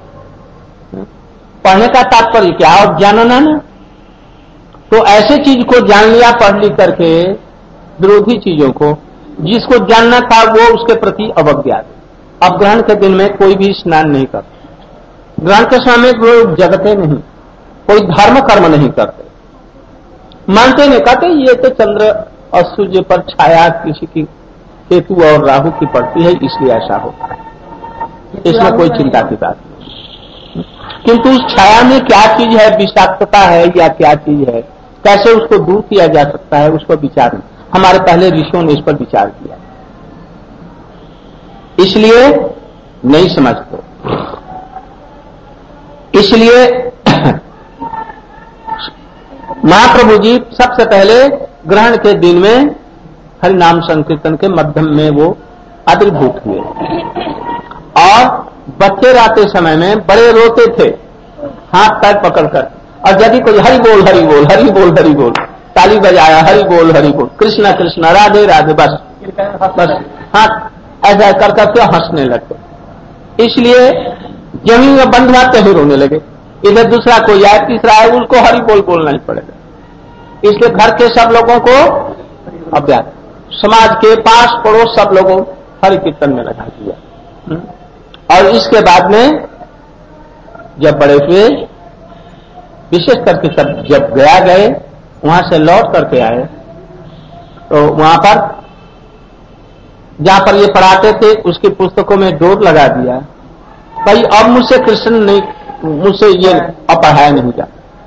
Speaker 1: पढ़ने का तात्पर्य क्या? और जानना ना, तो ऐसे चीज को जान लिया पढ़ लिख करके, विरोधी चीजों को। जिसको जानना था वो उसके प्रति अवज्ञा थी। अब ग्रहण के दिन में कोई भी स्नान नहीं करता, ग्रहण के समय लोग जगते नहीं, कोई धर्म कर्म नहीं करते, मानते नहीं, कहते ये तो चंद्र और सूर्य पर छाया किसी की केतु और राहु की पड़ती है इसलिए ऐसा होता है, इसमें कोई चिंता की बात नहीं। किंतु उस छाया में क्या चीज है, विषाक्तता है या क्या चीज है, कैसे उसको दूर किया जा सकता है, उस पर विचार नहीं। हमारे पहले ऋषियों ने इस पर विचार किया, इसलिए नहीं समझते। इसलिए महाप्रभु जी सबसे पहले ग्रहण के दिन में हरि नाम संकीर्तन के मध्यम में वो आविर्भूत हुए, और बच्चे रहते समय में बड़े रोते थे हाथ पैर पकड़कर, और यदि कोई हरि बोल हरि बोल हरि बोल हरि बोल ताली बजाया, हरि बोल हरि बोल कृष्णा कृष्णा राधे राधे, बस बस हाथ ऐसा कर करके हंसने लगते। इसलिए जमीन में बंद मारते हुए रोने लगे। इधर दूसरा कोई आए, तीसरा आए, उसको हरि बोल बोलना ही पड़ेगा। इसलिए घर के सब लोगों को अभ्यास, समाज के पास पड़ोस सब लोगों हरि कीर्तन में लगा दिया। और इसके बाद में जब बड़े हुए, विशेष करके सब जब गया गए, वहां से लौट करके आए, तो वहां पर जहां पर ये पढ़ाते थे उसकी पुस्तकों में डोर लगा दिया, भाई अब मुझसे कृष्ण नहीं, मुझसे ये अब पढ़ाया नहीं जाता।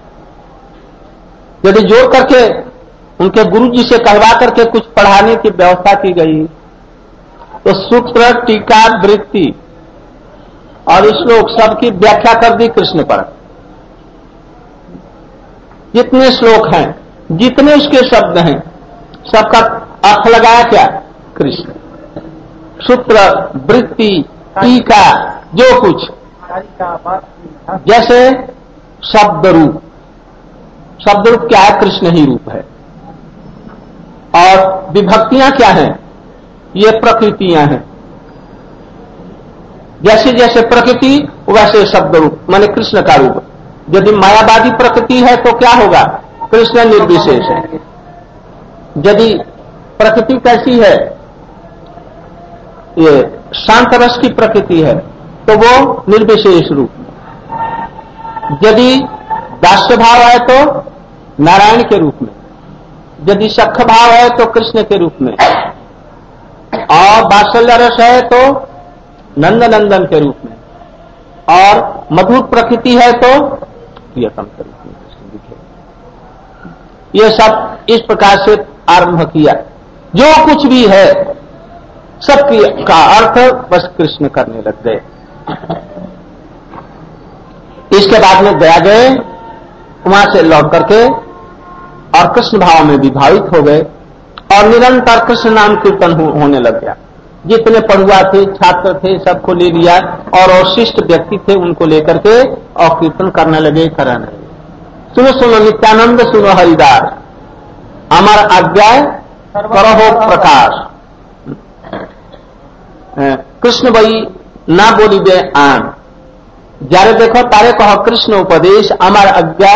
Speaker 1: यदि जोर करके उनके गुरु जी से कहवा करके कुछ पढ़ाने की व्यवस्था की गई तो सूत्र, टीका, वृत्ति और श्लोक सबकी व्याख्या कर दी कृष्ण पर। जितने श्लोक हैं, जितने उसके शब्द हैं, सबका अर्थ लगाया क्या? कृष्ण। सूत्र, वृत्ति, टीका, जो कुछ, जैसे शब्द रूप, शब्द रूप क्या है? कृष्ण ही रूप है। और विभक्तियां क्या हैं? ये प्रकृतियां हैं। जैसे जैसे प्रकृति वैसे शब्द रूप, माने कृष्ण का रूप। यदि मायावादी प्रकृति है तो क्या होगा? कृष्ण निर्विशेष है। यदि प्रकृति कैसी है? ये शांत रस की प्रकृति है तो वो निर्विशेष रूप। यदि दास्य भाव है तो नारायण के रूप में, यदि सख्य भाव है तो कृष्ण के रूप में, और वात्सल्य रस है तो नंद नंदन के रूप में, और मधुर प्रकृति है तो प्रियतम के रूप में कृष्ण दिखे। ये सब इस प्रकार से आरंभ किया। जो कुछ भी है सब का अर्थ बस कृष्ण करने लग गए। इसके बाद में गया गए, वहां से लौट करके और कृष्ण भाव में विभावित हो गए, और निरंतर कृष्ण नाम कीर्तन हो, होने लग गया। जितने पढ़ुआ थे, छात्र थे, सबको ले लिया, और और शिष्ट व्यक्ति थे उनको लेकर के और कीर्तन करने लगे, कराने लगे। सुनो सुनो नित्यानंद, सुनो हरिदास, अमर आज्ञा करहो प्रकाश। कृष्ण बई ना बोली दे आन, जारे देखो तारे कहो कृष्ण उपदेश, अमर आज्ञा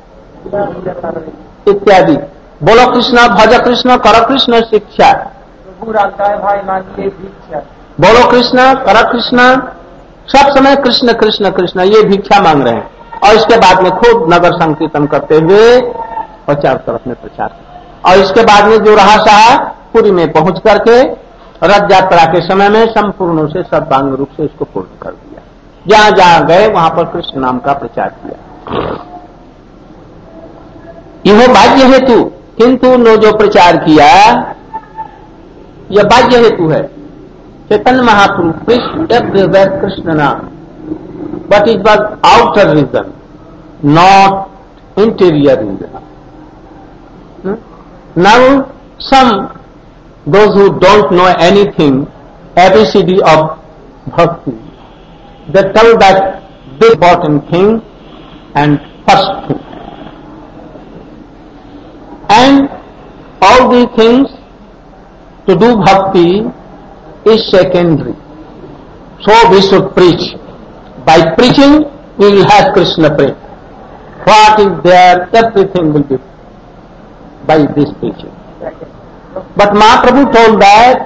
Speaker 1: इत्यादि। बोलो कृष्ण, भज कृष्ण, कर कृष्ण शिक्षा,
Speaker 2: भाई मांगिए भिक्षा।
Speaker 1: बोलो कृष्ण, कर कृष्ण, सब समय कृष्ण कृष्ण कृष्ण ये भिक्षा मांग रहे हैं। और इसके बाद में खूब नगर संकीर्तन करते हुए और चारों तरफ में प्रचार। और इसके बाद में जो रहा सहा पुरी में पहुंच करके रथ यात्रा के समय में संपूर्ण से सर्वांग रूप से इसको पूर्ण कर दिया। जहां जहां गए वहां पर कृष्ण नाम का प्रचार किया। यह बाह्य हेतु, किंतु नो जो प्रचार किया यह बाह्य हेतु है। चैतन्य महाप्रभु कृष्ण एवरीवेयर कृष्ण नाम, but it was outer reason, not interior reason. Now some those who don't know anything A B C D of bhakti, they tell that this important thing and first thing, and all these things to do bhakti is secondary. So we should preach. By preaching we will have Krishna prem. What is there, everything will be by this preaching. But Mahaprabhu told that,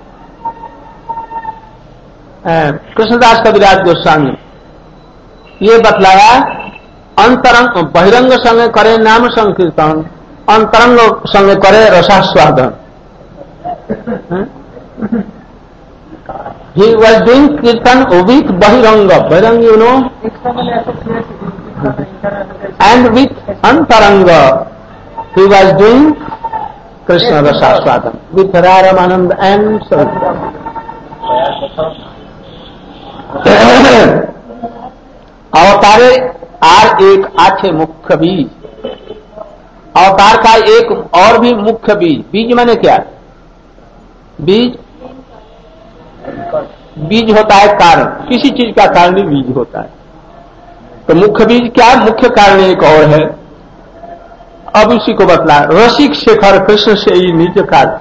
Speaker 1: uh, Krishnadas Kaviraj Goswami ये बतलाया, अंतरंग बहिरंग संग करे नाम संकीर्तन, अंतरंग संग करे रसास्वादन. He was doing kirtan with bahiranga, bahiranga you know, and with antaranga he was doing Krishna Rasaswadan with Raramanand and Saraswati. अवतारे आर एक आठे मुख्य बीज. अवतार का एक और भी मुख्य बीज. बीज माने क्या? बीज बीज होता है कारण, किसी चीज का कारण ही बीज होता है. तो मुख्य बीज क्या? मुख्य कारण एक और है. अब इसी को बतला. रसिक शेखर कृष्ण से ही निज कार्य.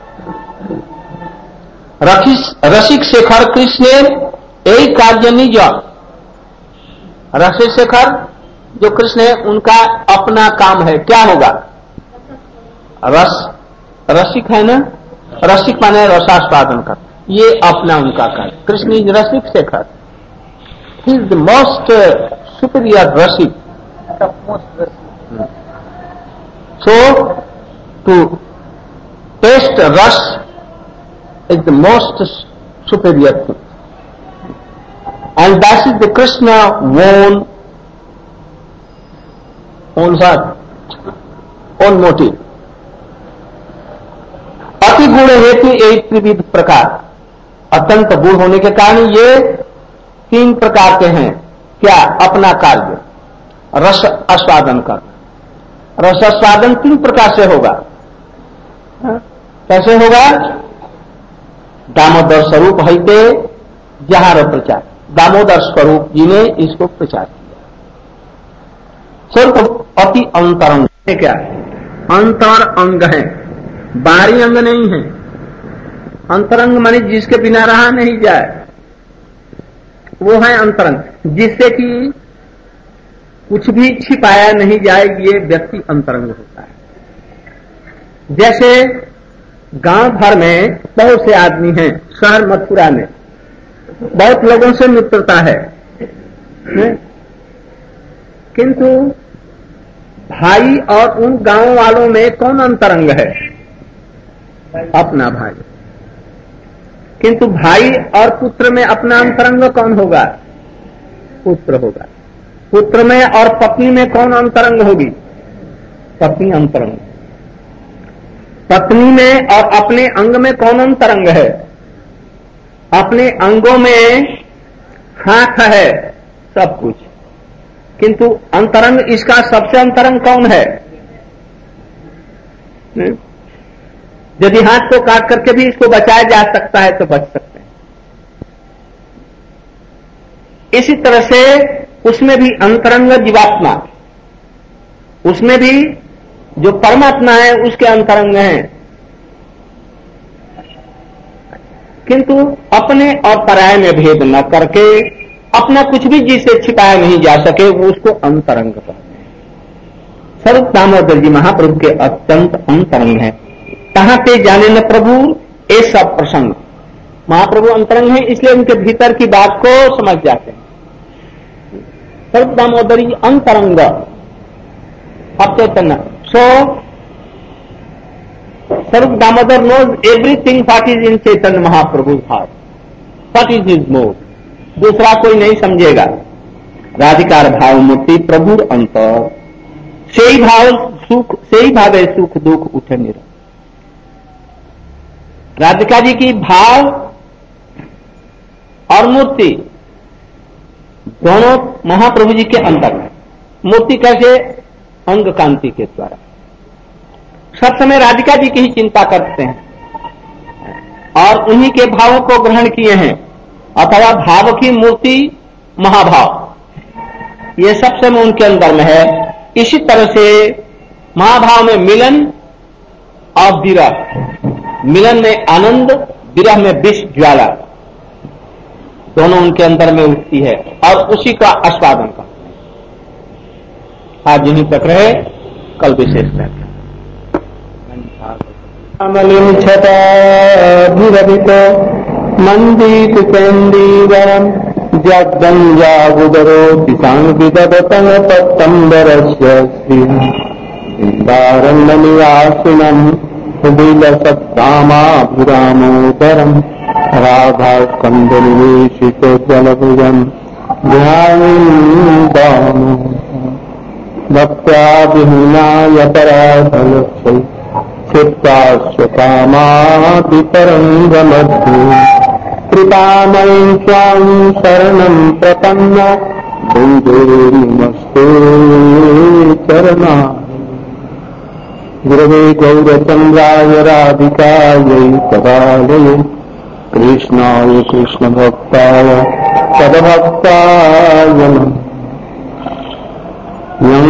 Speaker 1: रसिक शेखर कृष्ण यही कार्य निज. रसिक शेखर जो कृष्ण है उनका अपना काम है. क्या होगा? रस. रसिक है ना, रसिक माने रसास्वादन का. ये अपना उनका कार्य. कृष्ण इज रसिक शेखर. He is the most superior रसिक. So, to taste ras is the most superior thing. And that is the Krishna own, own what? Own motive. अति गुण हेतु एक त्रिविध प्रकार. अत्यंत गुण होने के कारण ये तीन प्रकार के हैं. क्या? अपना कार्य, रस आस्वादन कर. रसास्वादन तीन प्रकार से होगा. कैसे होगा? दामोदर स्वरूप हईते जहार प्रचार. दामोदर स्वरूप जी ने इसको प्रचार किया. स्वरूप अति अंतरंग है. क्या? अंतर अंग है, बाहरी अंग नहीं है. अंतरंग माने जिसके बिना रहा नहीं जाए, वो है अंतरंग. जिससे कि कुछ भी छिपाया नहीं जाए, ये व्यक्ति अंतरंग होता है. जैसे गांव भर में बहुत से आदमी हैं. शहर मथुरा में बहुत लोगों से मित्रता है, है? किंतु भाई और उन गांव वालों में कौन अंतरंग है? अपना भाई. किंतु भाई और पुत्र में अपना अंतरंग कौन होगा? पुत्र होगा. पुत्र में और पत्नी में कौन अंतरंग होगी? पत्नी अंतरंग. पत्नी में और अपने अंग में कौन अंतरंग है? अपने अंगों में हाथ है, सब कुछ. किंतु अंतरंग इसका सबसे अंतरंग कौन है? यदि हाथ को काट करके भी इसको बचाया जा सकता है तो बच सकते हैं. इसी तरह से उसमें भी अंतरंग जीवात्मा, उसमें भी जो परमात्मा है उसके अंतरंग हैं. किंतु अपने और पराये में भेद न करके अपना कुछ भी जिससे छिपाया नहीं जा सके वो उसको अंतरंग कहते हैं. स्वरूप दामोदर जी महाप्रभु के अत्यंत अंतरंग है. कहां पे जाने न प्रभु ये सब प्रसंग. महाप्रभु अंतरंग है इसलिए उनके भीतर की बात को समझ जाते हैं. स्वरूप दामोदर जी अंतरंग अचेतन. So Swarup Damodar knows everything what is in Chaitanya Mahaprabhu heart, what is his mood. दूसरा कोई नहीं समझेगा. राधिकार भाव मूर्ति प्रभु अंतर, से ही भाव सुख, से ही भावे सुख दुख उठे निर. राधिका जी की भाव और मूर्ति दोनों महाप्रभु जी के अंतर है. मूर्ति कैसे? अंग कांति के द्वारा. सब समय राधिका जी की ही चिंता करते हैं और उन्हीं के भावों को ग्रहण किए हैं. अथवा भाव की मूर्ति महाभाव, ये सब समय उनके अंदर में है. इसी तरह से महाभाव में मिलन और विरह, मिलन में आनंद, विरह में विष ज्वाला, दोनों उनके अंदर में उठती है और उसी का आस्वादन का. आज यहीं तक रहे, कल विशेष रहता है. अमलिं छटाभिरभितो मण्डितचण्डीवरम् जग्गञ्जाबुदरोति साङ्गितपतङ्गपत्तम्बरस्य श्रीरण्डनिवासिनम् विलसत्कामाभिरामोदरम् राधास्कन्धनिवेशितो जलभुजम् ध्यायन् भक्त्या विहीनाय पराधलक्षै चित्ताश्वकामादितरङ्गमध्ये कृपामयं त्वां शरणं प्रपन्न भुञ्जेरिमस्ते चरणा गुरवे गौरचन्द्राय राधिकायै तदालये कृष्णाय कृष्णभक्ताय तद्भक्ताय नमः यं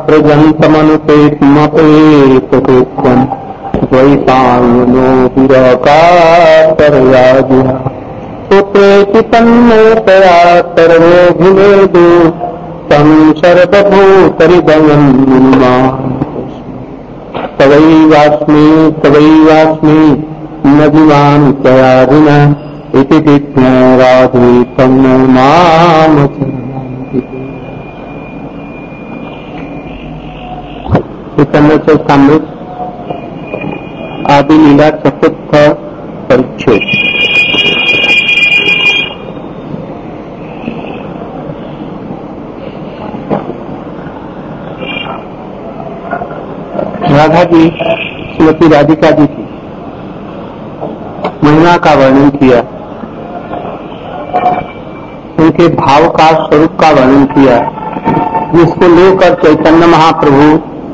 Speaker 1: प्रप्रजन्तमनुपेत्मपेतकृत्वम् द्वैपायनो विरकातरयाजिहा पुत्रेति तन्मयतया सर्वोऽभिवेदो तं सर्वभूतहृदयं मुनिमान् तवैवास्मि तवैवास्मि न जीवामि त्वयाधिना इति विज्ञा राधे तन्नो माम् चैतन्य चरितामृत आदि लीला चतुर्थ परिच्छेद। राधा जी श्रीमती राधिका जी की महिमा का वर्णन किया, उनके भाव का स्वरूप का वर्णन किया, जिसको लेकर चैतन्य महाप्रभु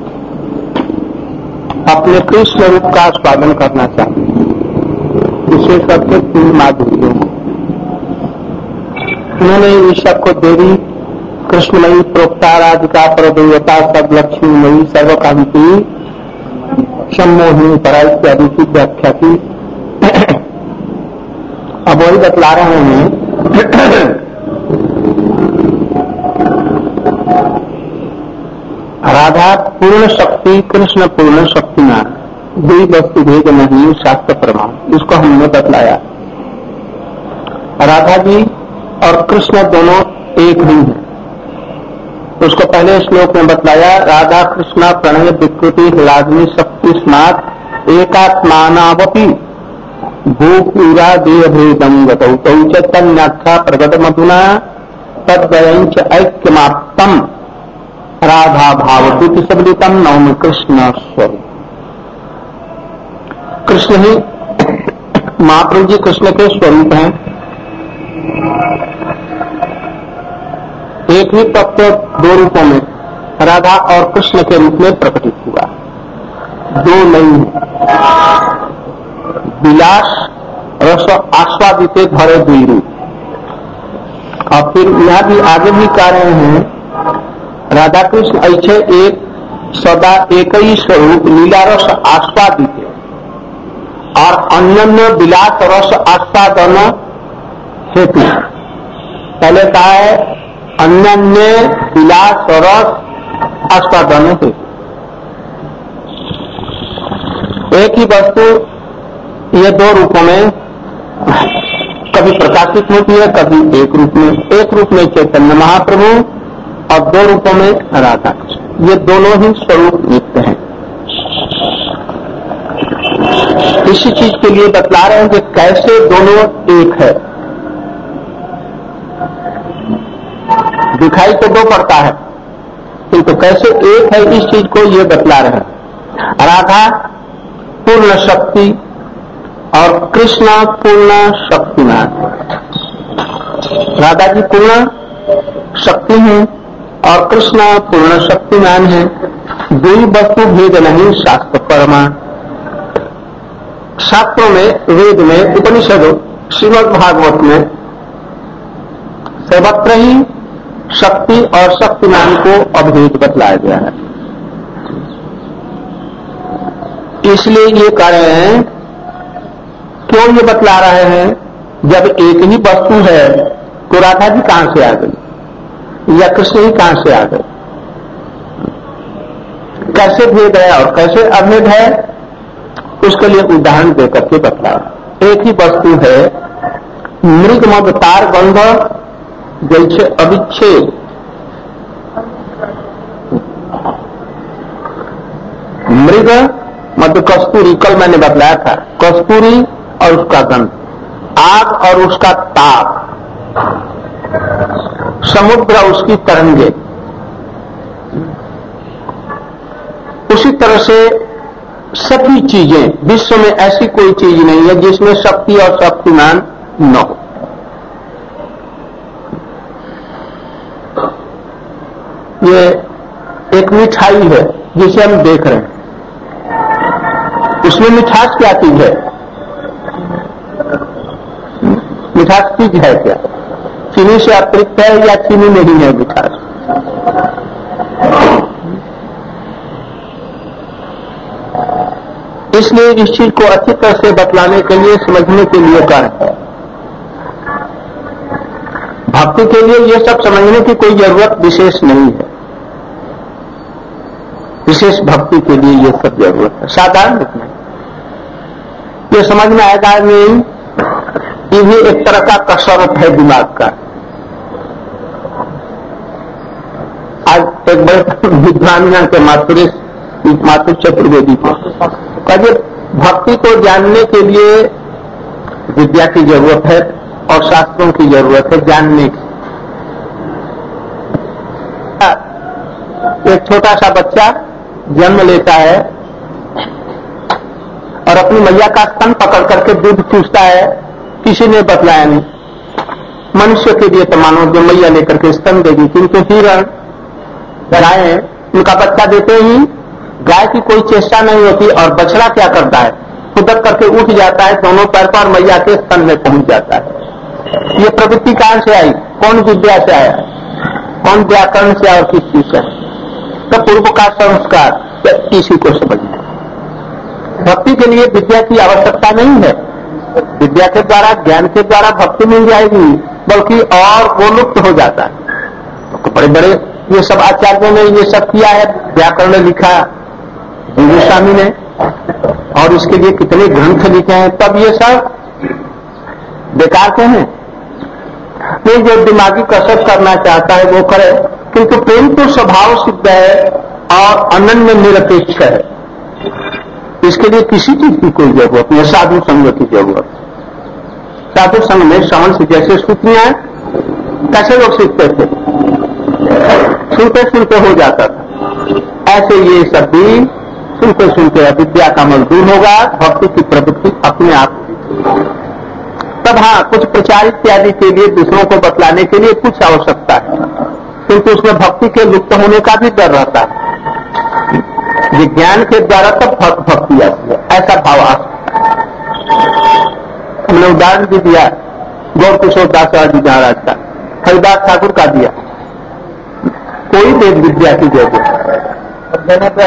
Speaker 1: अपने कृष्ण रूप का स्वागत करना चाहते, विशेष करके तीन माधुर्यों को। उन्होंने ईश्वर को देवी कृष्णमयी प्रोक्ता राधिका परदेवता सब लक्ष्मीमयी सर्वकांति सम्मोहिनी परा इत्यादि की व्याख्या की। अब वही बतला रहे हैं राधा पूर्ण शक्ति कृष्ण पूर्ण शक्तिमान दुई वस्तु भेद नहीं शास्त्र प्रमाण, इसको हमने बतलाया। राधा जी और कृष्ण दोनों एक ही हैं। उसको पहले श्लोक में बतलाया, राधा कृष्ण प्रणय विकृति हलाग्नि शक्ति स्नात एकात्मानावपि भूपूरा देह भेदम गतौ तौ चैतन्याख्या प्रगट मधुना तद्वयंच ऐक्यमाप्तम राधा भावभूति सबलितम नवम कृष्ण स्वरूप। कृष्ण ही महाप्रभु जी कृष्ण के स्वरूप हैं। एक ही तत्व दो रूपों में राधा और कृष्ण के रूप में प्रकटित हुआ, दो नहीं। विलास रस आस्वादित भरे दुई रूप। और फिर यहां भी आगे भी कह रहे हैं, राधा कृष्ण ऐसे एक सदा एक ही स्वरूप लीला रस आस्वादित और अन्य विलास रस आस्वादन हेतु। पहले कहा है अन्य विलास रस आस्वादन हेतु। एक ही वस्तु ये दो रूपों में कभी प्रकाशित होती है, कभी एक रूप में। एक रूप में चैतन्य महाप्रभु और दो रूपों में राधा कृष्ण, ये दोनों ही स्वरूप नित्य हैं। इसी चीज के लिए बतला रहे हैं कि कैसे दोनों एक है। दिखाई तो दो पड़ता है, किंतु कैसे एक है इस चीज को ये बतला रहे हैं। राधा पूर्ण शक्ति और कृष्ण पूर्ण शक्तिमान। राधा जी पूर्ण शक्ति हैं और कृष्ण पूर्ण शक्तिमान है। दुई वस्तु भेद नहीं शास्त्र प्रमाण। शास्त्रों में, वेद में, उपनिषदों, श्रीमद् भागवत में सर्वत्र ही शक्ति और शक्तिमान को अभेद बतलाया गया है। इसलिए ये कह रहे हैं, क्यों ये बतला रहे हैं? जब एक ही वस्तु है तो राधा जी कहां से आ गई या कृष्ण ही कहां से आ गए? कैसे भेद है और कैसे अभेद है? उसके लिए उदाहरण देकर के बतलाया। एक ही वस्तु है, मृग मद तार गंध जैसे अविच्छेद। मृग मद कस्तूरी, कल मैंने बतलाया था, कस्तूरी और उसका गंध, आग और उसका ताप, समुद्र और उसकी तरंगे। उसी तरह से सभी चीजें, विश्व में ऐसी कोई चीज नहीं है जिसमें शक्ति और शक्तिमान न हो। ये एक मिठाई है जिसे हम देख रहे हैं, उसमें मिठास क्या चीज है? मिठास चीज है क्या? चीनी से अतिरिक्त है या चीनी नहीं है मिठास? इसलिए इस चीज को अच्छी तरह से बतलाने के लिए, समझने के लिए कारण है। भक्ति के लिए ये सब समझने की कोई जरूरत विशेष नहीं है। विशेष भक्ति के लिए ये सब जरूरत है, साधारण इतना ये समझ में आएगा नहीं। ये भी एक तरह का कसरत है दिमाग का। आज एक बड़े विद्वान के मातुरी मातु चतुर्वेदी को कहे, भक्ति को जानने के लिए विद्या की जरूरत है और शास्त्रों की जरूरत है जानने की। एक छोटा सा बच्चा जन्म लेता है और अपनी मैया का स्तन पकड़ करके दूध चूसता है, किसी ने बतलाया नहीं। मनुष्य के लिए तो मानो जो मैया लेकर के स्तन देगी, किंतु हिरण गाय उनका बच्चा देते ही गाय की कोई चेष्टा नहीं होती और बछड़ा क्या करता है, फुदक करके उठ जाता है, दोनों पैर पर मैया के स्तन में पहुंच जाता है। ये प्रवृत्ति कहां से आई? कौन विद्या से आया? कौन व्याकरण से और किस चीज से? तो पूर्व का संस्कार किसी को समझना। भक्ति के लिए विद्या की आवश्यकता नहीं है। विद्या के द्वारा, ज्ञान के द्वारा भक्ति मिल जाएगी, बल्कि और वो लुप्त हो जाता है। तो बड़े बड़े ये सब आचार्यों ने ये सब किया है, व्याकरण लिखा हिंदू स्वामी ने, और इसके लिए कितने ग्रंथ लिखे हैं, तब ये सब बेकार के हैं। ये जो दिमागी कसरत करना चाहता है वो करे, किंतु प्रेम तो स्वभाव सिद्ध है और अनन्य निरपेक्ष है। इसके लिए किसी चीज की कोई जरूरत नहीं, साधु संग की जरूरत। साधु संग में श्रवण से जैसे सूत्रियां कैसे लोग सीखते थे, सुनते सुनते हो जाता था, ऐसे ये सब भी सुनते सुनते अविद्या का मल दूर होगा, भक्ति की प्रवृत्ति अपने आप। तब हाँ, कुछ प्रचार इत्यादि के लिए, दूसरों को बतलाने के लिए कुछ आवश्यकता है, किंतु उसमें भक्ति के लुप्त होने का भी डर रहता है। विज्ञान के द्वारा तब भक्ति आती है, ऐसा भाव आ सकता है। हमने उदाहरण भी दिया गौर किशोर दास जी महाराज का, हरिदास ठाकुर का दिया। कोई वेद विद्या की जरूरत,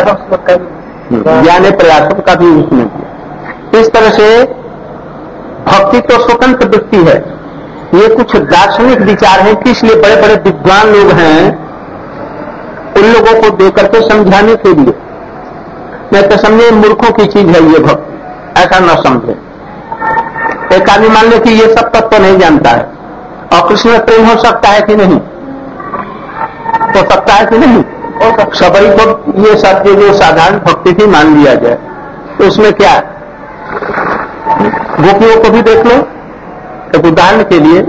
Speaker 1: ज्ञान प्रयासों का भी उसने दिया। इस तरह से भक्ति तो स्वतंत्र वृत्ति है। ये कुछ दार्शनिक विचार हैं कि इसलिए बड़े बड़े विद्वान लोग हैं, उन लोगों को देकर के समझाने के लिए। मैं तो समझे मूर्खों की चीज है ये भक्ति, ऐसा न समझे। एक आदमी मान ले कि ये सब तत्व तो नहीं जानता है, और कृष्ण में प्रेम हो सकता है कि नहीं, हो सकता है कि नहीं, सबरी को ये सब जो साधारण भक्ति थी मान लिया जाए, तो उसमें क्या? गोपियों को भी देख लो एक उदाहरण के लिए।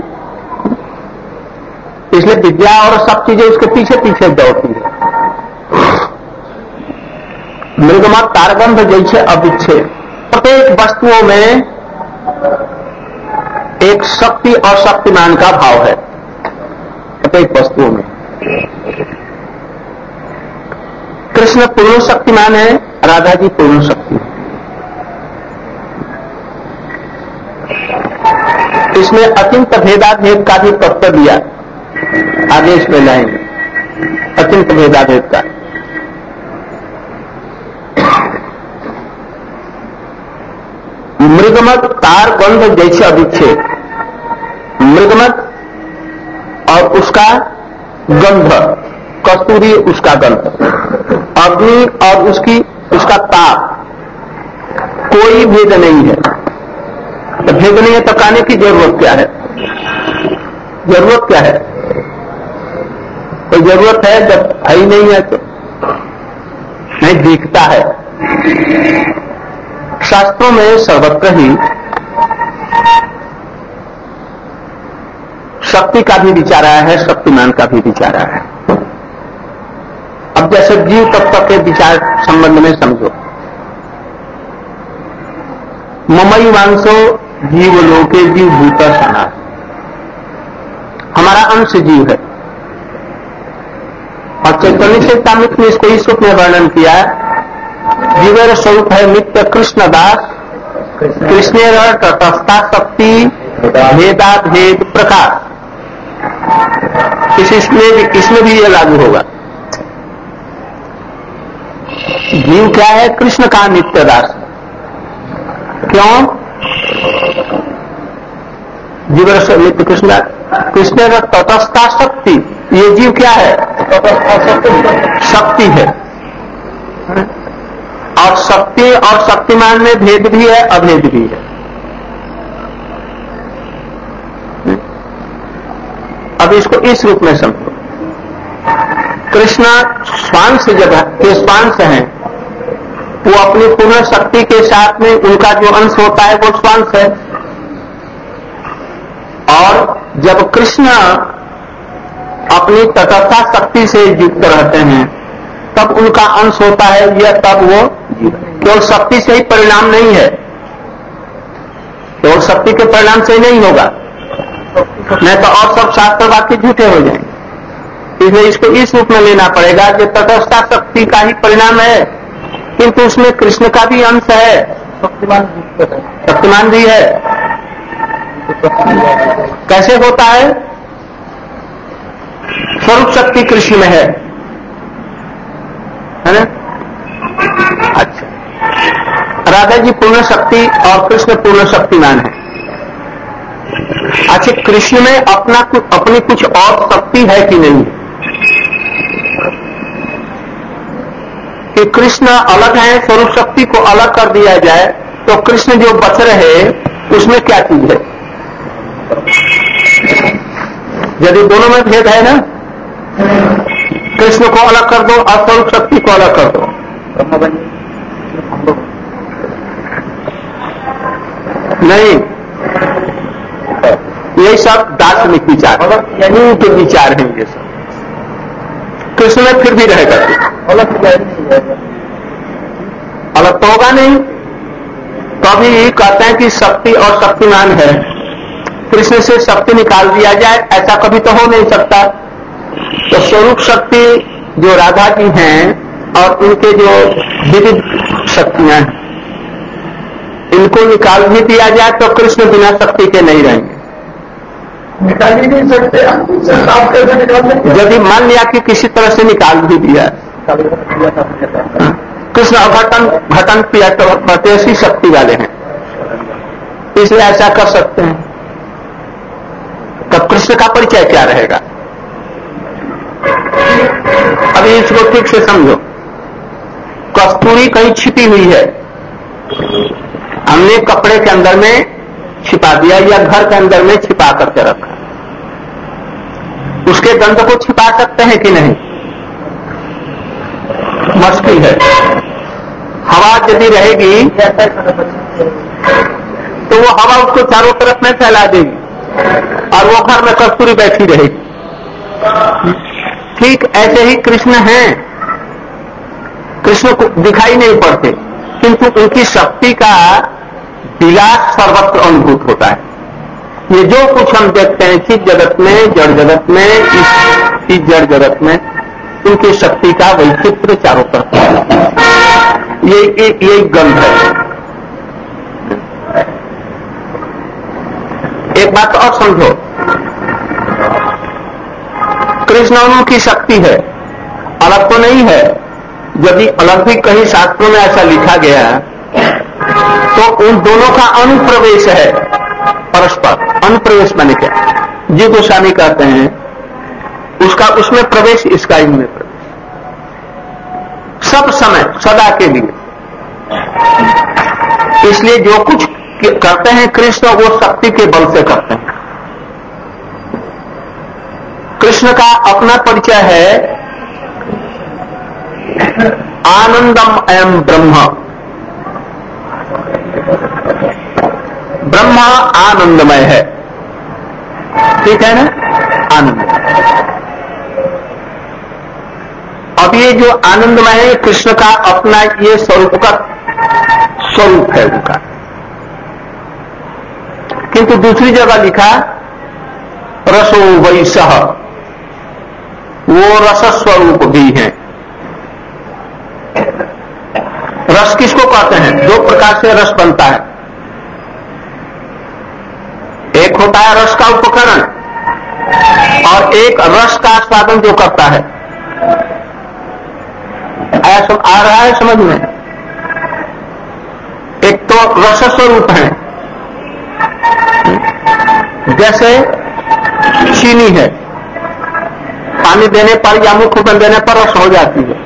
Speaker 1: इसलिए विद्या और सब चीजें उसके पीछे पीछे दौड़ती है। मृगमत तारगंध जैसे अविच्छेद। प्रत्येक वस्तुओं में एक शक्ति और शक्तिमान का भाव है, प्रत्येक वस्तुओं में। कृष्ण पूर्ण शक्तिमान है, राधा जी पूर्ण शक्ति है। इसमें अचिंत भेदाभेद का भी तत्व दिया, आगे इसमें लाएंगे अचिंत भेदाभेद का। मृगमत तार गंध जैसे अविच्छेद। मृगमत और उसका गंध, कस्तूरी उसका गंध, अग्नि और उसकी उसका ताप, कोई भेद नहीं है। तो भेद नहीं है तो कहने की जरूरत क्या है? जरूरत क्या है? कोई जरूरत है जब है ही नहीं है तो नहीं दिखता है। शास्त्रों में सर्वत्र ही शक्ति का भी विचार आया है, शक्तिमान का भी विचार आया है। अब जैसे जीव तत्व के विचार संबंध में समझो, ममई वांसो जीव लोके जीव भूत सना, हमारा अंश जीव है। और चैतन्य चैतामृत ने इसको इस रूप में वर्णन किया, जीवेर स्वरूप है नित्य कृष्ण दास, कृष्णेर तटस्था शक्ति भेदा भेद प्रकाश। इस इसमें भी इसमें भी ये लागू होगा। जीव क्या है? कृष्ण का नित्य दास। क्यों? जीवेर स्वरूप नित्य कृष्ण, कृष्णेर तटस्था शक्ति, ये जीव क्या है? शक्ति है। और शक्ति और शक्तिमान में भेद भी है, अभेद भी है। अब इसको इस रूप में समझो, कृष्ण स्वांश जब के स्वांश हैं, वो अपनी पूर्ण शक्ति के साथ में उनका जो अंश होता है वो स्वांश है। और जब कृष्ण अपनी तटस्था शक्ति से युक्त रहते हैं तब उनका अंश होता है, यह तब वो केवल शक्ति से ही परिणाम नहीं है, केवल शक्ति के परिणाम से ही नहीं होगा, नहीं तो और सब शास्त्र वाक्य झूठे हो जाएंगे। इसलिए इसको इस रूप में लेना पड़ेगा कि तटस्था शक्ति का ही परिणाम है, किंतु उसमें कृष्ण का भी अंश है, शक्तिमान शक्तिमान भी है। कैसे होता है? स्वरूप शक्ति कृष्ण में है, है ना? अच्छा, राधा जी पूर्ण शक्ति और कृष्ण पूर्ण शक्तिमान है। अच्छा, कृष्ण में अपना अपनी कुछ और शक्ति है कि नहीं? कि कृष्ण अलग है, स्वरूप शक्ति को अलग कर दिया जाए तो कृष्ण जो बच रहे उसमें क्या चीज है? यदि दोनों में भेद है ना, कृष्ण को अलग कर दो और स्वरूप शक्ति को अलग कर दो, नहीं, यही सब दार्शनिक विचार, यानी के विचार हैं ये सब। कृष्ण में फिर भी रहेगा, अलग अलग तो होगा नहीं। तो अभी कहते हैं कि शक्ति और शक्तिमान है, कृष्ण से शक्ति निकाल दिया जाए, ऐसा कभी तो हो नहीं सकता। तो स्वरूप शक्ति जो राधा की हैं और उनके जो विविध शक्तियां हैं, इनको निकाल भी दिया जाए तो कृष्ण बिना शक्ति के नहीं रहेंगे। निकाल ही नहीं सकते, आप कैसे निकाल सकते? यदि मान लिया कि किसी तरह से निकाल भी दिया, कृष्ण अघटन घटन प्रत्यक्षी शक्ति वाले हैं, इसलिए ऐसा कर सकते हैं। तब कृष्ण का परिचय क्या रहेगा? अभी इसको ठीक से समझो। कस्तूरी कहीं छिपी हुई है, हमने कपड़े के अंदर में छिपा दिया या घर के अंदर में छिपा करके रखा, उसके गंध को छिपा सकते हैं कि नहीं? मुश्किल है। हवा यदि रहेगी तो वो हवा उसको चारों तरफ में फैला देगी और वो घर में कस्तूरी बैठी रहेगी। ठीक ऐसे ही कृष्ण हैं, कृष्ण को दिखाई नहीं पड़ते, किंतु उनकी शक्ति का विलास सर्वत्र अनुभूत होता है। ये जो कुछ हम देखते हैं चीज जगत में, जड़ जगत में, इस चीज जड़ जगत में, उनकी शक्ति का वैचित्र चारों तरफ ये एक ये गंध है। एक बात और समझो, कृष्ण की शक्ति है, अलग तो नहीं है। यदि अलग भी कहीं शास्त्रों में ऐसा लिखा गया तो उन दोनों का अनुप्रवेश है, परस्पर अनुप्रवेश माने क्या? जी गोस्वामी कहते हैं उसका उसमें प्रवेश, इसका इनमें प्रवेश, सब समय सदा के लिए। इसलिए जो कुछ करते हैं कृष्ण वो शक्ति के बल से करते हैं। कृष्ण का अपना परिचय है आनंदम एवं ब्रह्म। ब्रह्मा आनंदमय है, ठीक है ना, आनंद। अब ये जो आनंदमय है कृष्ण का अपना ये स्वरूप का स्वरूप है उनका। किंतु दूसरी जगह लिखा रसो वैसह, वो रस स्वरूप भी है। रस किसको कहते हैं? दो प्रकार से रस बनता है। एक होता है रस का उपकरण और एक रस का आस्वादन जो करता है। ऐसा आ रहा है समझ में? एक तो रस स्वरूप है, जैसे चीनी है, पानी देने पर या मुख में देने पर रस हो जाती है,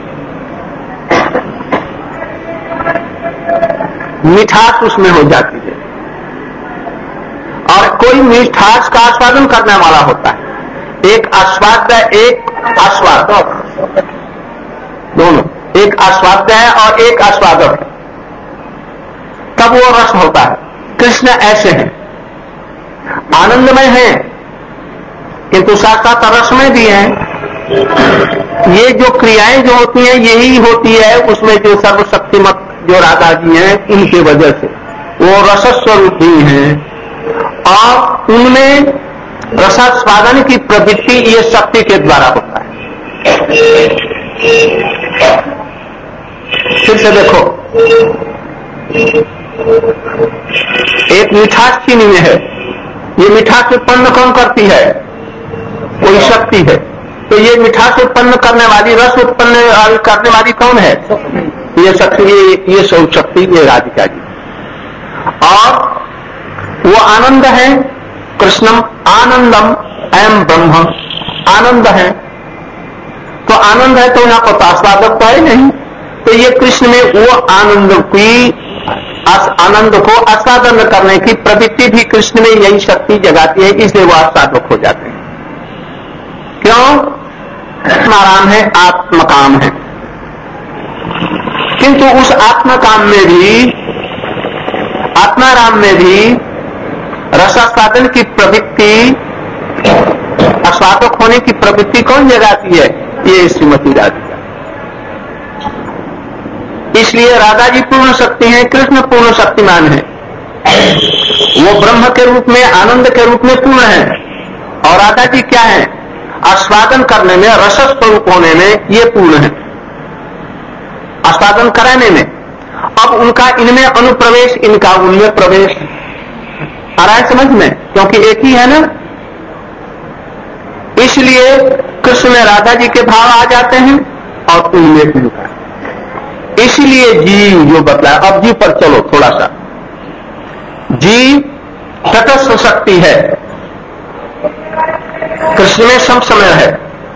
Speaker 1: मिठास उसमें हो जाती है। और कोई मिठास का आस्वादन करने वाला होता है, एक आस्वाद्य एक आस्वादक, दोनों, एक आस्वाद्य है और एक आस्वादक है, तब वो रस होता है। कृष्ण ऐसे हैं, आनंदमय हैं किंतु साथ साथ रसमय भी हैं। ये जो क्रियाएं जो होती हैं यही होती है उसमें जो सर्वशक्तिमत जो राधा जी हैं इनकी वजह से वो रसस्वरूप भी हैं और उनमें रसास्वादन की प्रवृत्ति ये शक्ति के द्वारा होता है। फिर से देखो, एक मिठास चीनी में है, ये मिठास उत्पन्न कौन करती है? कोई शक्ति है। तो ये मिठास उत्पन्न करने वाली, रस उत्पन्न करने वाली कौन है? ये शक्ति, ये ये सौ शक्ति, ये राधिका जी। और वो आनंद है, कृष्णम आनंदम एवं ब्रह्म, आनंद है। तो आनंद है तो यहाँ पर आस्वादक तो है नहीं, तो ये कृष्ण में वो आनंद की, आनंद को आस्वादन करने की प्रवृत्ति भी कृष्ण में यही शक्ति जगाती है, इसलिए वो आस्वादक हो जाते हैं। क्यों? आत्माराम है, आत्मकाम है। किंतु उस आत्मकाम में भी, आत्माराम में भी रसास्वादन की प्रवृत्ति, आस्वादक होने की प्रवृत्ति कौन जगाती है? ये श्रीमती राधिका। इसलिए राधा जी पूर्ण शक्ति हैं, कृष्ण पूर्ण शक्तिमान है। वो ब्रह्म के रूप में, आनंद के रूप में पूर्ण है और राधा जी क्या है? आस्वादन करने में, रस स्वरूप होने में ये पूर्ण है, आस्वादन कराने में। अब उनका इनमें अनुप्रवेश, इनका उनमें प्रवेश आ रहा है समझ में, क्योंकि एक ही है ना। इसलिए कृष्ण में राधा जी के भाव आ जाते हैं और उनमें उनका। इसलिए जीव जो बतलाया, अब जीव पर चलो थोड़ा सा। जीव तटस्थ शक्ति है, कृष्ण में सब समय है।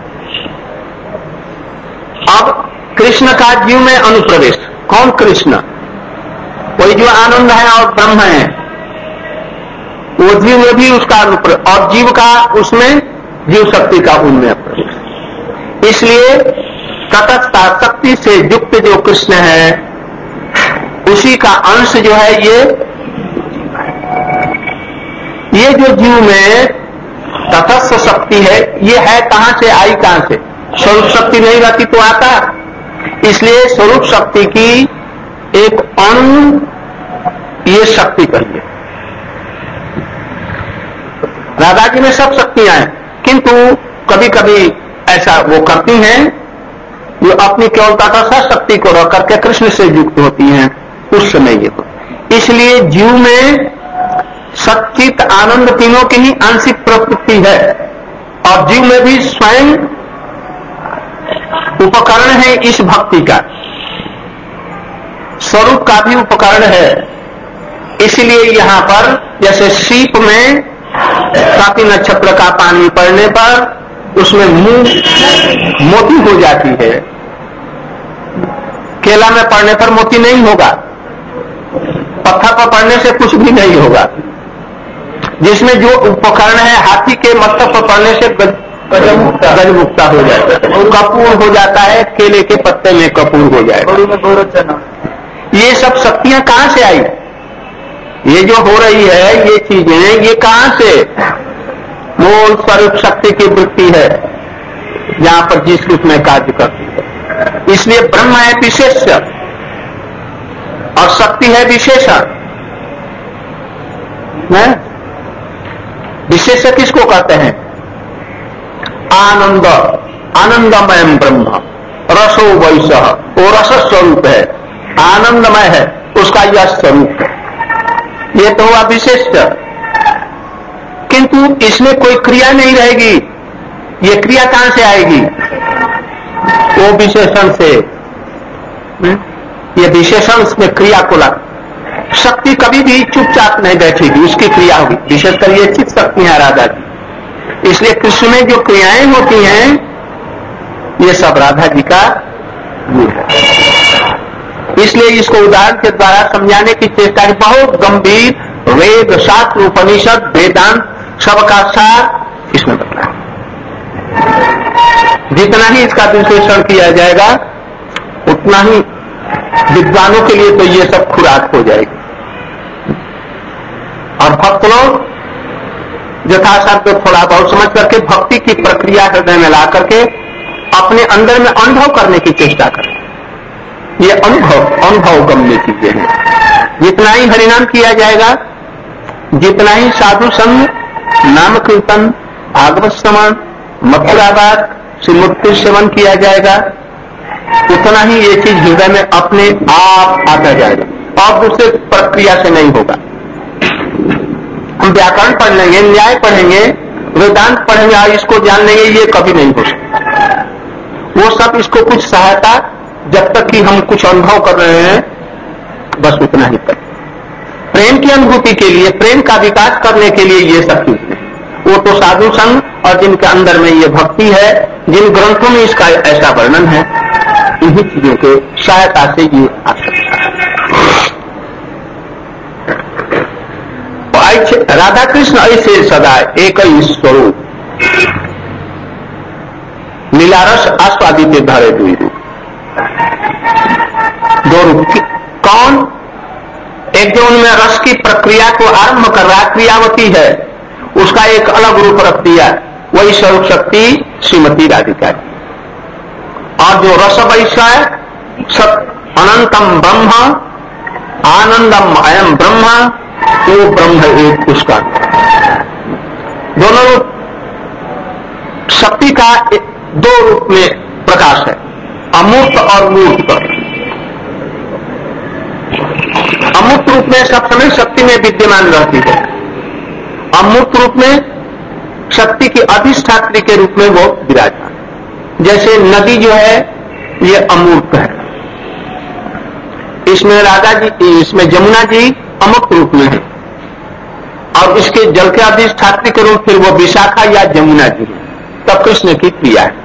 Speaker 1: अब कृष्ण का जीव में अनुप्रवेश, कौन? कृष्ण, वही जो आनंद है और ब्रह्म है, वो जीव में भी उसका अनुप्रवेश, और जीव का उसमें, जीव शक्ति का उनमें प्रवेश। इसलिए तटस्थ शक्ति से युक्त जो कृष्ण है उसी का अंश जो है ये ये जो जीव में तटस्थ शक्ति है, ये है कहां से आई? कहां से? स्वरूप शक्ति नहीं रहती तो आता। इसलिए स्वरूप शक्ति की एक अणु ये शक्ति कहिए। राधा जी में सब शक्तियां हैं, किंतु कभी कभी ऐसा वो करती हैं जो अपनी केवल तटस्थ शक्ति को रख करके कृष्ण से युक्त होती हैं, उस समय ये होती। इसलिए जीव में सच्चित आनंद तीनों की ही आंशिक प्रवृत्ति है और जीव में भी स्वयं उपकरण है इस भक्ति का, स्वरूप का भी उपकरण है। इसलिए यहां पर जैसे सीप में काफी नक्षत्र का पानी पड़ने पर उसमें मुंह मोती हो जाती है, केला में पड़ने पर मोती नहीं होगा, पत्थर पर पड़ने से कुछ भी नहीं होगा। जिसमें जो उपकरण है, हाथी के मस्तक पर पड़ने से गजमुक्ता हो जाता है, कपूर हो जाता है, केले के पत्ते में कपूर हो जाएगा। ये सब शक्तियां कहां से आई? ये जो हो रही है ये चीजें, ये कहां से? मूल स्वरूप शक्ति की वृत्ति है, जहां पर जिस रूप में कार्य करती है। इसलिए ब्रह्म है विशेष और शक्ति है विशेषण। विशेष किसको कहते हैं? आनंद, आनंदमय ब्रह्म, रसो वैसह, वो रस स्वरूप है, आनंदमय है, उसका यह स्वरूप है। ये तो हुआ विशेष, किंतु इसमें कोई क्रिया नहीं रहेगी। ये क्रिया कहां से आएगी? वो विशेषण से। ये विशेषण में क्रिया को लग, शक्ति कभी भी चुपचाप नहीं बैठेगी, उसकी क्रिया होगी। विशेषकर ये चित्त शक्तियां राधा जी, इसलिए कृष्ण में जो क्रियाएं होती हैं ये सब राधा जी का गुण है। इसलिए इसको उदाहरण के द्वारा समझाने की चेष्टा की। बहुत गंभीर वेद, शास्त्र, उपनिषद, वेदांत सबका सार इसमें बताया। जितना ही इसका विश्लेषण किया जाएगा उतना ही विद्वानों के लिए तो ये सब खुराक हो जाएगी। और भक्त लोग यथाशक्ति थोड़ा बहुत समझ करके भक्ति की प्रक्रिया हृदय में ला करके अपने अंदर में अनुभव करने की चेष्टा करें। ये अनुभव अनुभव गम्य चीजें हैं। जितना ही हरिनाम किया जाएगा, जितना ही साधु संग, नाम कीर्तन, भागवत श्रवण, मथुरावाद, श्रीमूर्ति सेवन किया जाएगा, उतना ही ये चीज हृदय में अपने आप आता जाएगा और दूसरे प्रक्रिया से नहीं होगा। हम व्याकरण पढ़ लेंगे, न्याय पढ़ेंगे, वेदांत पढ़ेंगे और इसको जान लेंगे, ये कभी नहीं हो सकता। वो सब इसको कुछ सहायता, जब तक कि हम कुछ अनुभव कर रहे हैं, बस उतना ही तक। प्रेम की अनुभूति के लिए, प्रेम का विकास करने के लिए ये सब चीजें, वो तो साधु संग और जिनके अंदर में ये भक्ति है, जिन ग्रंथों में इसका ऐसा वर्णन है, इन्हीं चीजों के सहायता से ये आ सकता है। राधा कृष्ण ऐसे सदा एक ही स्वरूप, लीलारस आस्वादित धरे दुई रूप, दो रूप। कौन? एक जो उनमें रस की प्रक्रिया को आरंभ कर रहा, क्रियावती है, उसका एक अलग रूप रख दिया, वही स्वरूप शक्ति श्रीमती राधिका। और जो रस वैसा अनंतम ब्रह्म, आनंदम अयम ब्रह्म, वो ब्रह्म एक उसका। दोनों रूप शक्ति का दो रूप में प्रकाश है, अमूर्त और मूर्त। अमूर्त रूप में सब समय शक्ति में विद्यमान रहती है, अमूर्त रूप में शक्ति की अधिष्ठात्री के रूप में वो विराजमान। जैसे नदी जो है ये अमूर्त है, इसमें राधा जी, इसमें जमुना जी अमूर्त रूप में है, और इसके जल के अधिष्ठात्री के रूप फिर वो विशाखा या जमुना जी है। तब कृष्ण की क्रिया है,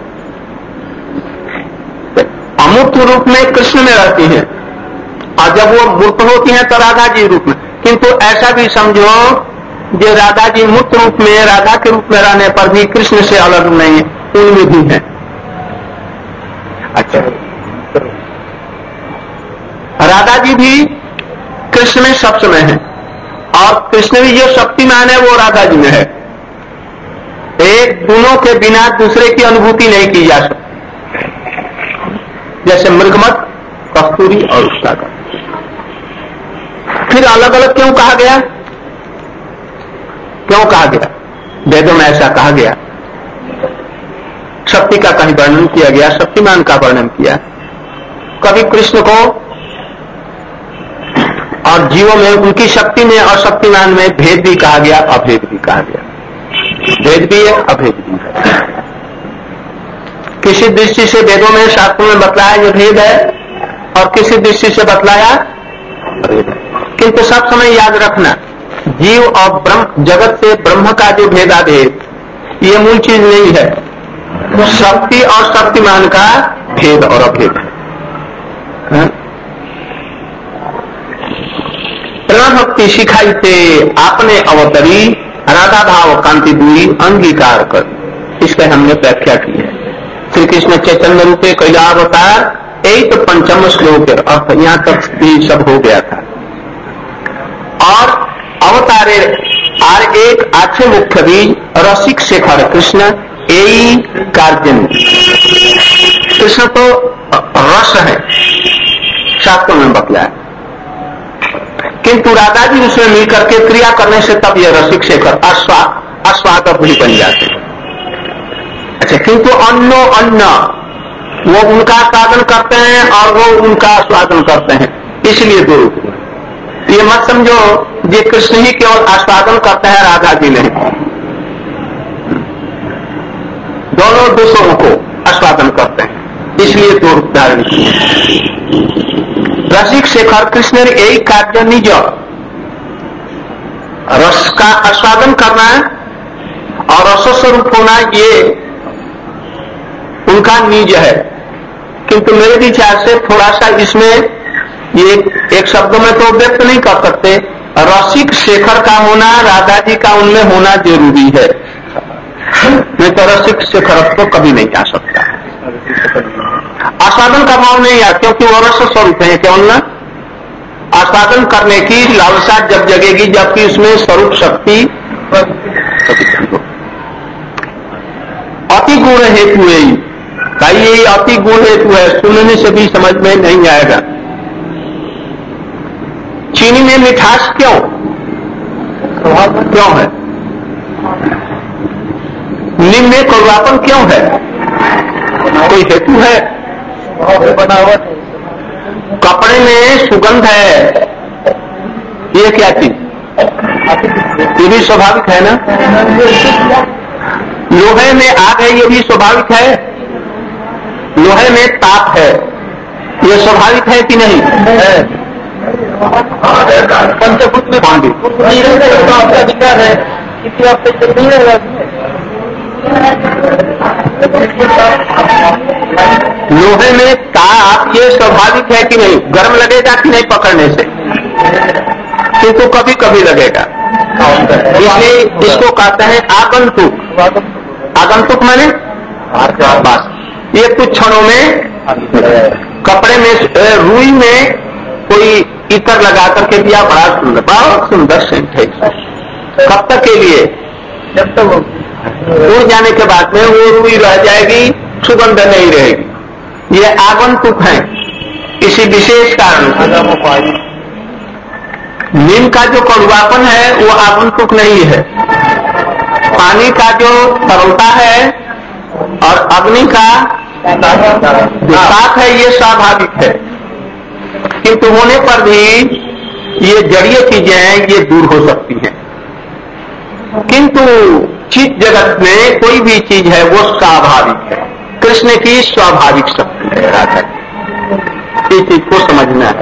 Speaker 1: अमूर्त रूप में कृष्ण में रहती है, और जब वो मूर्त होती हैं तो राधा जी रूप में। किंतु ऐसा भी समझो जो राधा जी मूर्त रूप में, राधा के रूप में रहने पर भी कृष्ण से अलग नहीं है, उनमें भी है। अच्छा, राधा जी भी कृष्ण में सब समय है, और कृष्ण भी जो शक्तिमान है वो राधा जी में है। एक दोनों के बिना दूसरे की अनुभूति नहीं की जा सकती। जैसे मृगमत, कस्तूरी और उसका का। फिर अलग अलग क्यों कहा गया? क्यों कहा गया? वेदों में ऐसा कहा गया। शक्ति का कहीं वर्णन किया गया, शक्तिमान का वर्णन किया। कभी कृष्ण को और जीवों में, उनकी शक्ति में और शक्तिमान में भेद भी कहा गया, अभेद भी कहा गया। भेद भी है, अभेद भी है। किसी दृष्टि से वेदों में, शास्त्रों में बतलाया जो भेद है, और किसी दृष्टि से बतलाया भेद है। किंतु सब समय याद रखना, जीव और ब्रह्म, जगत से ब्रह्म का जो भेदाभेद, ये मूल चीज नहीं है, शक्ति और शक्तिमान का भेद और अभेद है। भक्ति सिखाई थे आपने अवतरी, राधा भाव कांति दूरी अंगीकार कर। इसका हमने व्याख्या की है। श्री कृष्ण चैतन्य रूपे कैलावतार, यही तो पंचम श्लोक अर्थ, यहां तक भी सब हो गया था। और अवतारे और एक अच्छे मुख्य बीज रसिक शेखर कृष्ण, यही कार्य। कृष्ण तो रस है, शास्त्रों में बतलाया, किंतु राधा जी उसमें मिलकर के क्रिया करने से तब यह रसिक शेखर अस्वाद अस्वादक भी बन जाते हैं। अच्छा, किंतु अन्नो अन्न, वो उनका आस्वादन करते हैं और वो उनका आस्वादन करते हैं, इसलिए दो रूप। ये मत समझो ये कृष्ण ही केवल आस्वादन करते हैं, राधा जी नहीं, दोनों दूसरों को आस्वादन करते हैं, इसलिए दो रूप धारण किए। रसिक शेखर कृष्ण ने यही कार्य निज रस का आस्वादन करना है और रस स्वरूप होना, ये उनका निज है। किंतु मेरे विचार से थोड़ा सा इसमें ये एक शब्द में तो व्यक्त नहीं कर सकते, रसिक शेखर का होना, राधा जी का उनमें होना जरूरी है, नहीं तो रसिक शेखर तो कभी नहीं आ सकता। आस्वादन का भाव नहीं आ, क्योंकि वो रस स्वरूप है। केवल ना आस्वादन करने की लालसा जब जगेगी जबकि उसमें स्वरूप शक्ति अति गुण हेतु है। भाई ये अति गुण हेतु है, सुनने से भी समझ में नहीं आएगा। चीनी में मिठास क्यों क्यों है? नीम में कड़वापन क्यों है? कोई हेतु है? बनावट। कपड़े में सुगंध है, ये क्या चीज? ये भी स्वाभाविक है ना। लोहे में आग है, ये भी स्वाभाविक है। लोहे में ताप है, ये स्वाभाविक है कि नहीं है? पंचभूत में पानी आपका विचार है, किसी आपसे चल नहीं रहेगा। लोहे में ताप ये स्वाभाविक है कि नहीं? गर्म लगेगा कि नहीं पकड़ने से? किंतु तो कभी कभी लगेगा, इसलिए इसको कहते हैं आगंतुक। आगंतुक माने बस ये कुछ क्षणों में कपड़े में रुई में कोई इतर लगा करके दिया, बड़ा सुंदर, बहुत सुंदर सेंट है। कब तक के लिए? जब तक उड़ जाने के बाद में वो रुई रह जाएगी, सुगंध नहीं रहेगी। ये आगंतुक है किसी विशेष कारण से। नीम का जो कड़वापन है वो आगंतुक नहीं है। पानी का जो तरलता है और अग्नि का साथ है, ये स्वाभाविक है। किंतु होने पर भी ये जड़ीय चीजें हैं, ये दूर हो सकती हैं। किंतु चित जगत में कोई भी चीज है वो स्वाभाविक है। कृष्ण की स्वाभाविक शक्ति है राधा, इस चीज को समझना है।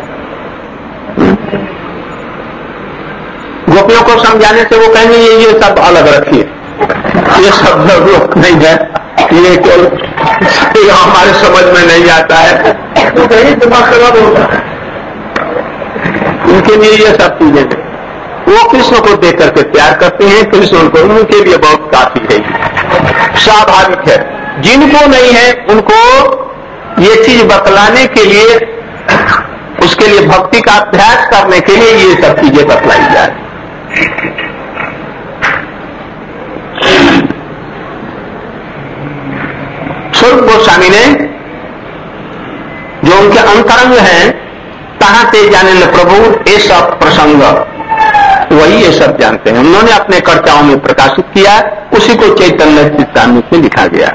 Speaker 1: गोपियों को समझाने से वो कहेंगे ये ये सब अलग रखिए, ये सब लोग नहीं है, ये केवल हमारे समझ में नहीं आता है, तो कहीं दिमाग खराब होता है। उनके लिए ये सब चीजें हैं, वो कृष्ण को देख करके प्यार करते हैं, कृष्ण उनको उनके लिए बहुत काफी है, स्वाभाविक है। जिनको नहीं है उनको ये चीज बतलाने के लिए, उसके लिए भक्ति का अभ्यास करने के लिए ये सब चीजें बतलाई जाए। स्वरूप गोस्वामी ने जो उनके अंतरंग हैं, कहां से जाने ल प्रभु ये सब प्रसंग, वही ये सब जानते हैं। उन्होंने अपने कर्ताओं में प्रकाशित किया, उसी को चैतन्य चित्तामृत में लिखा गया।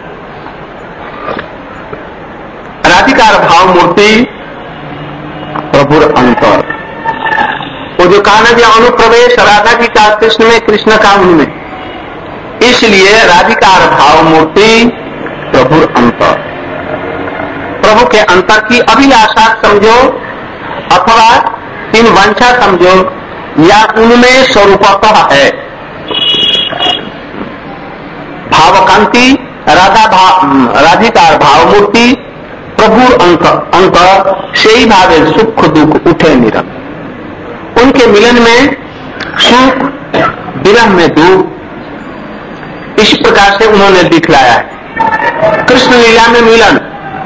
Speaker 1: राधिकार भाव मूर्ति प्रभुर अंतर, वो जो कहा ना अनुप्रवेश राधा जी का कृष्ण में, कृष्ण का उनमें, इसलिए राधिकार भाव मूर्ति प्रभुर अंतर, प्रभु के अंतर की अभिलाषा समझो अथवा इन वांछा समझो या उनमें स्वरूपतः है। भावकांति राधा भाव, राधिकार भाव मूर्ति प्रभुर अंक अंक से ही भावे सुख दुख उठे निरंतर। उनके मिलन में सुख, विरह में दुख, इसी प्रकार से उन्होंने दिखलाया है। कृष्ण लीला में मिलन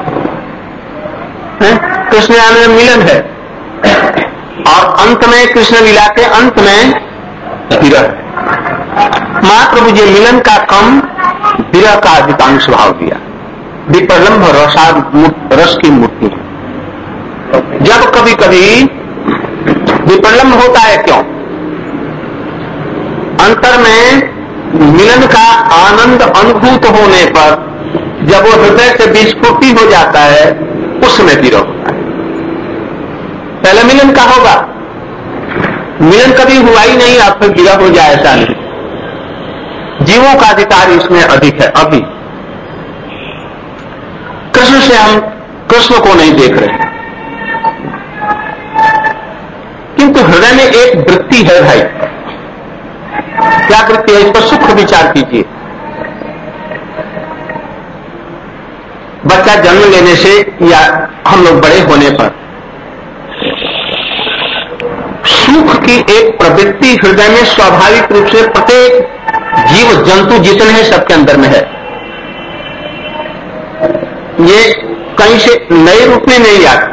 Speaker 1: है, कृष्ण लीला में मिलन है, और अंत में कृष्ण लीला के अंत में विरह। महाप्रभु जी मिलन का कम, विरह का अधिकांश भाव दिया। विप्रलंभ रसा रस की मूर्ति। जब कभी कभी विप्रलंभ होता है, क्यों? अंतर में मिलन का आनंद अनुभूत होने पर जब वो हृदय से विस्फोटी हो जाता है, उस समय विरह होता है। पहले मिलन का होगा, मिलन कभी हुआ ही नहीं, अब फिर विरह हो जाए, ऐसा नहीं। जीवों का अधिकार इसमें अधिक है। अभी कृष्ण से हम कृष्ण को नहीं देख रहे, किंतु हृदय में एक वृत्ति है भाई। क्या वृत्ति है? इस पर सुख विचार कीजिए। बच्चा जन्म लेने से या हम लोग बड़े होने पर सुख की एक प्रवृत्ति हृदय में स्वाभाविक रूप से प्रत्येक जीव जंतु जितने हैं सबके अंदर में है। ये कहीं से नए रूप में नहीं आती।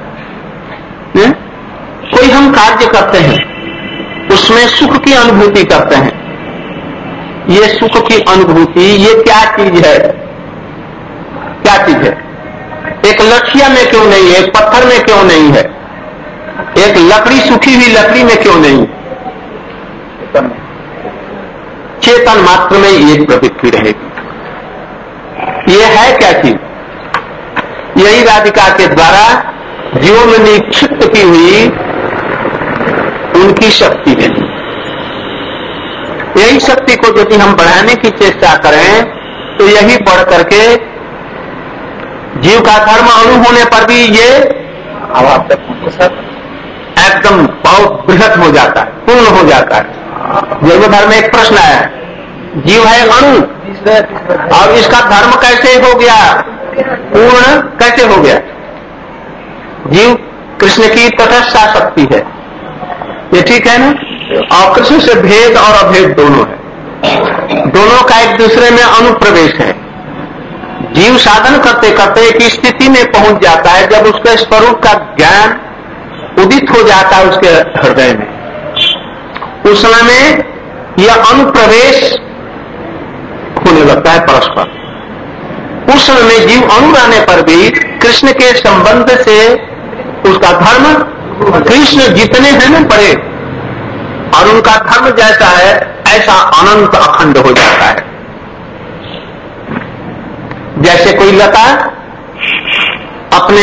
Speaker 1: कोई हम कार्य करते हैं, उसमें सुख की अनुभूति करते हैं। ये सुख की अनुभूति, ये क्या चीज है? क्या चीज है? एक लठिया में क्यों नहीं है? एक पत्थर में क्यों नहीं है? एक लकड़ी, सूखी हुई लकड़ी में क्यों नहीं? चेतन मात्र में ये प्रवृत्ति रहेगी। ये है क्या चीज? यही राधिका के द्वारा जीवों में निक्षिप्त की हुई उनकी शक्ति है। यही शक्ति को यदि हम बढ़ाने की चेष्टा करें तो यही बढ़ करके जीव का धर्म अणु होने पर भी ये एकदम बहुत बृहत हो जाता है, पूर्ण हो जाता है। जैव धर्म में एक प्रश्न आया है, जीव है अणु और इसका धर्म कैसे हो गया, पूर्ण कैसे हो गया? जीव कृष्ण की तटस्थ शक्ति है, ये ठीक है ना? और कृष्ण से भेद और अभेद दोनों है, दोनों का एक दूसरे में अनुप्रवेश है। जीव साधन करते करते एक स्थिति में पहुंच जाता है जब उसके स्वरूप का ज्ञान उदित हो जाता है उसके हृदय में। उस समय में यह अनुप्रवेश होने लगता है परस्पर। उस समय में जीव अणु रहने पर भी कृष्ण के संबंध से उसका धर्म, कृष्ण जितने हैं ना बड़े, और उनका धर्म जैसा है ऐसा अनंत अखंड हो जाता है। जैसे कोई लता अपने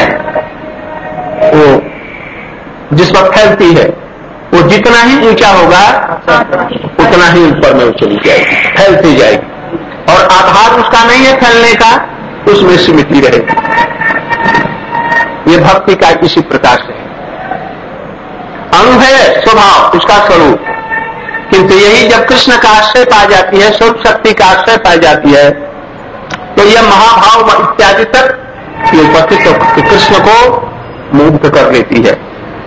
Speaker 1: वो जिस पर फैलती है, वो जितना ही ऊंचा होगा उतना ही ऊपर में चली जाएगी, फैलती जाएगी, और आधार उसका नहीं है फैलने का, उसमें सिमटी रहेगी। ये भक्ति का इसी प्रकार से है। अणु है स्वभाव, उसका स्वरूप, किंतु यही जब कृष्ण का आश्रय पा जाती है, स्वरूप शक्ति का आश्रय पाई जाती है, तो यह महाभाव इत्यादि तक ये उपस्थित कृष्ण को मुग्ध कर लेती है।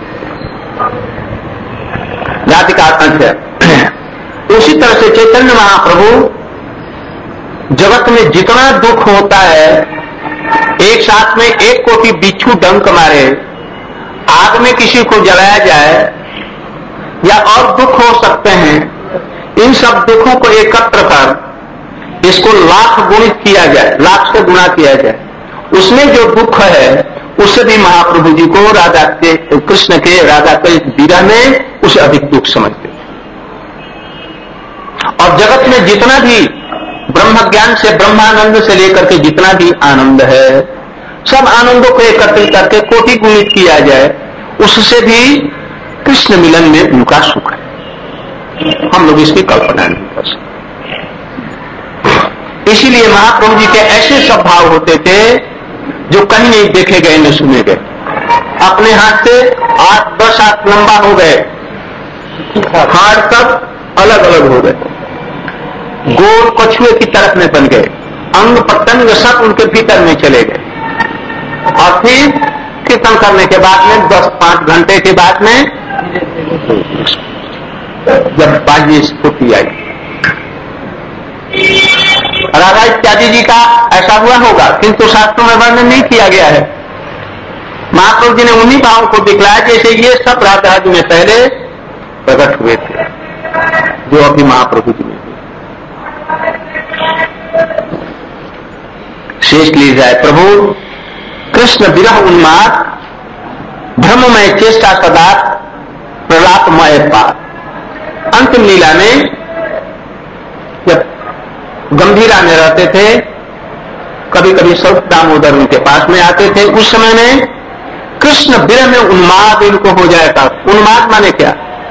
Speaker 1: राधिका कंठ है। उसी तरह से चैतन्य महाप्रभु जगत में जितना दुख होता है, एक साथ में एक कोटि बिच्छू डंक मारे, आग में किसी को जलाया जाए या और दुख हो सकते हैं, इन सब दुखों को एकत्र कर इसको लाख गुणित किया जाए, लाख से गुणा किया जाए, उसमें जो दुख है उससे भी महाप्रभु जी को राधा के, कृष्ण के राधा के विरह में उसे अधिक दुख समझते हैं। और जगत में जितना भी ब्रह्म ज्ञान से, ब्रह्मानंद से लेकर के जितना भी आनंद है, सब आनंदों को एकत्रित करके कोटि गुणित किया जाए, उससे भी कृष्ण मिलन में उनका सुख है। हम लोग इसकी कल्पना नहीं कर सकते। इसीलिए महाप्रभु जी के ऐसे सब भाव होते थे जो कहीं नहीं देखे गए, न सुने गए। अपने हाथ से आठ दस हाथ लंबा हो गए, हाथ सब अलग अलग हो गए, गोल कछुए की तरफ में बन गए, अंग पतंग सब उनके भीतर में चले गए। और फिर कीर्तन करने के बाद में दस पांच घंटे के बाद में
Speaker 3: जब बाह्य स्फूर्ति आई। राधा इत्यादि जी का ऐसा हुआ होगा, किंतु शास्त्रों में वर्णन नहीं किया गया है। महाप्रभु जी ने उन्हीं भावों को दिखलाया जैसे ये सब राधा जी में पहले प्रकट हुए थे, जो अभी महाप्रभु जी में शेष ली जाए। प्रभु कृष्ण विरह उन्माद भ्रममय चेष्टा सदा प्रलापमय पार। अंतिम लीला में जब गंभीरा में रहते थे, कभी कभी सब दामोदर उनके पास में आते थे, उस समय में कृष्ण विरह में उन्माद इनको हो जाएगा। उन्माद माने क्या?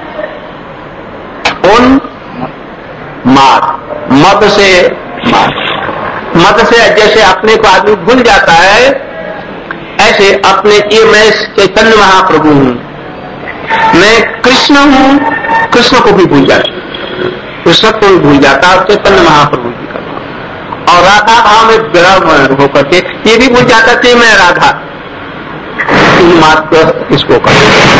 Speaker 3: उन माद, मद से माद, मद से जैसे अपने को आदमी भूल जाता है, ऐसे अपने ये मैं चैतन्य महाप्रभु हूं, मैं कृष्ण हूं, कृष्ण को भी भूल जाता, कृष्ण को भी भूल जाता और चैतन्य महाप्रभु जी का, और राधा भाव में विरह होकर के ये भी भूल जाता कि मैं राधा। मात्र इसको कर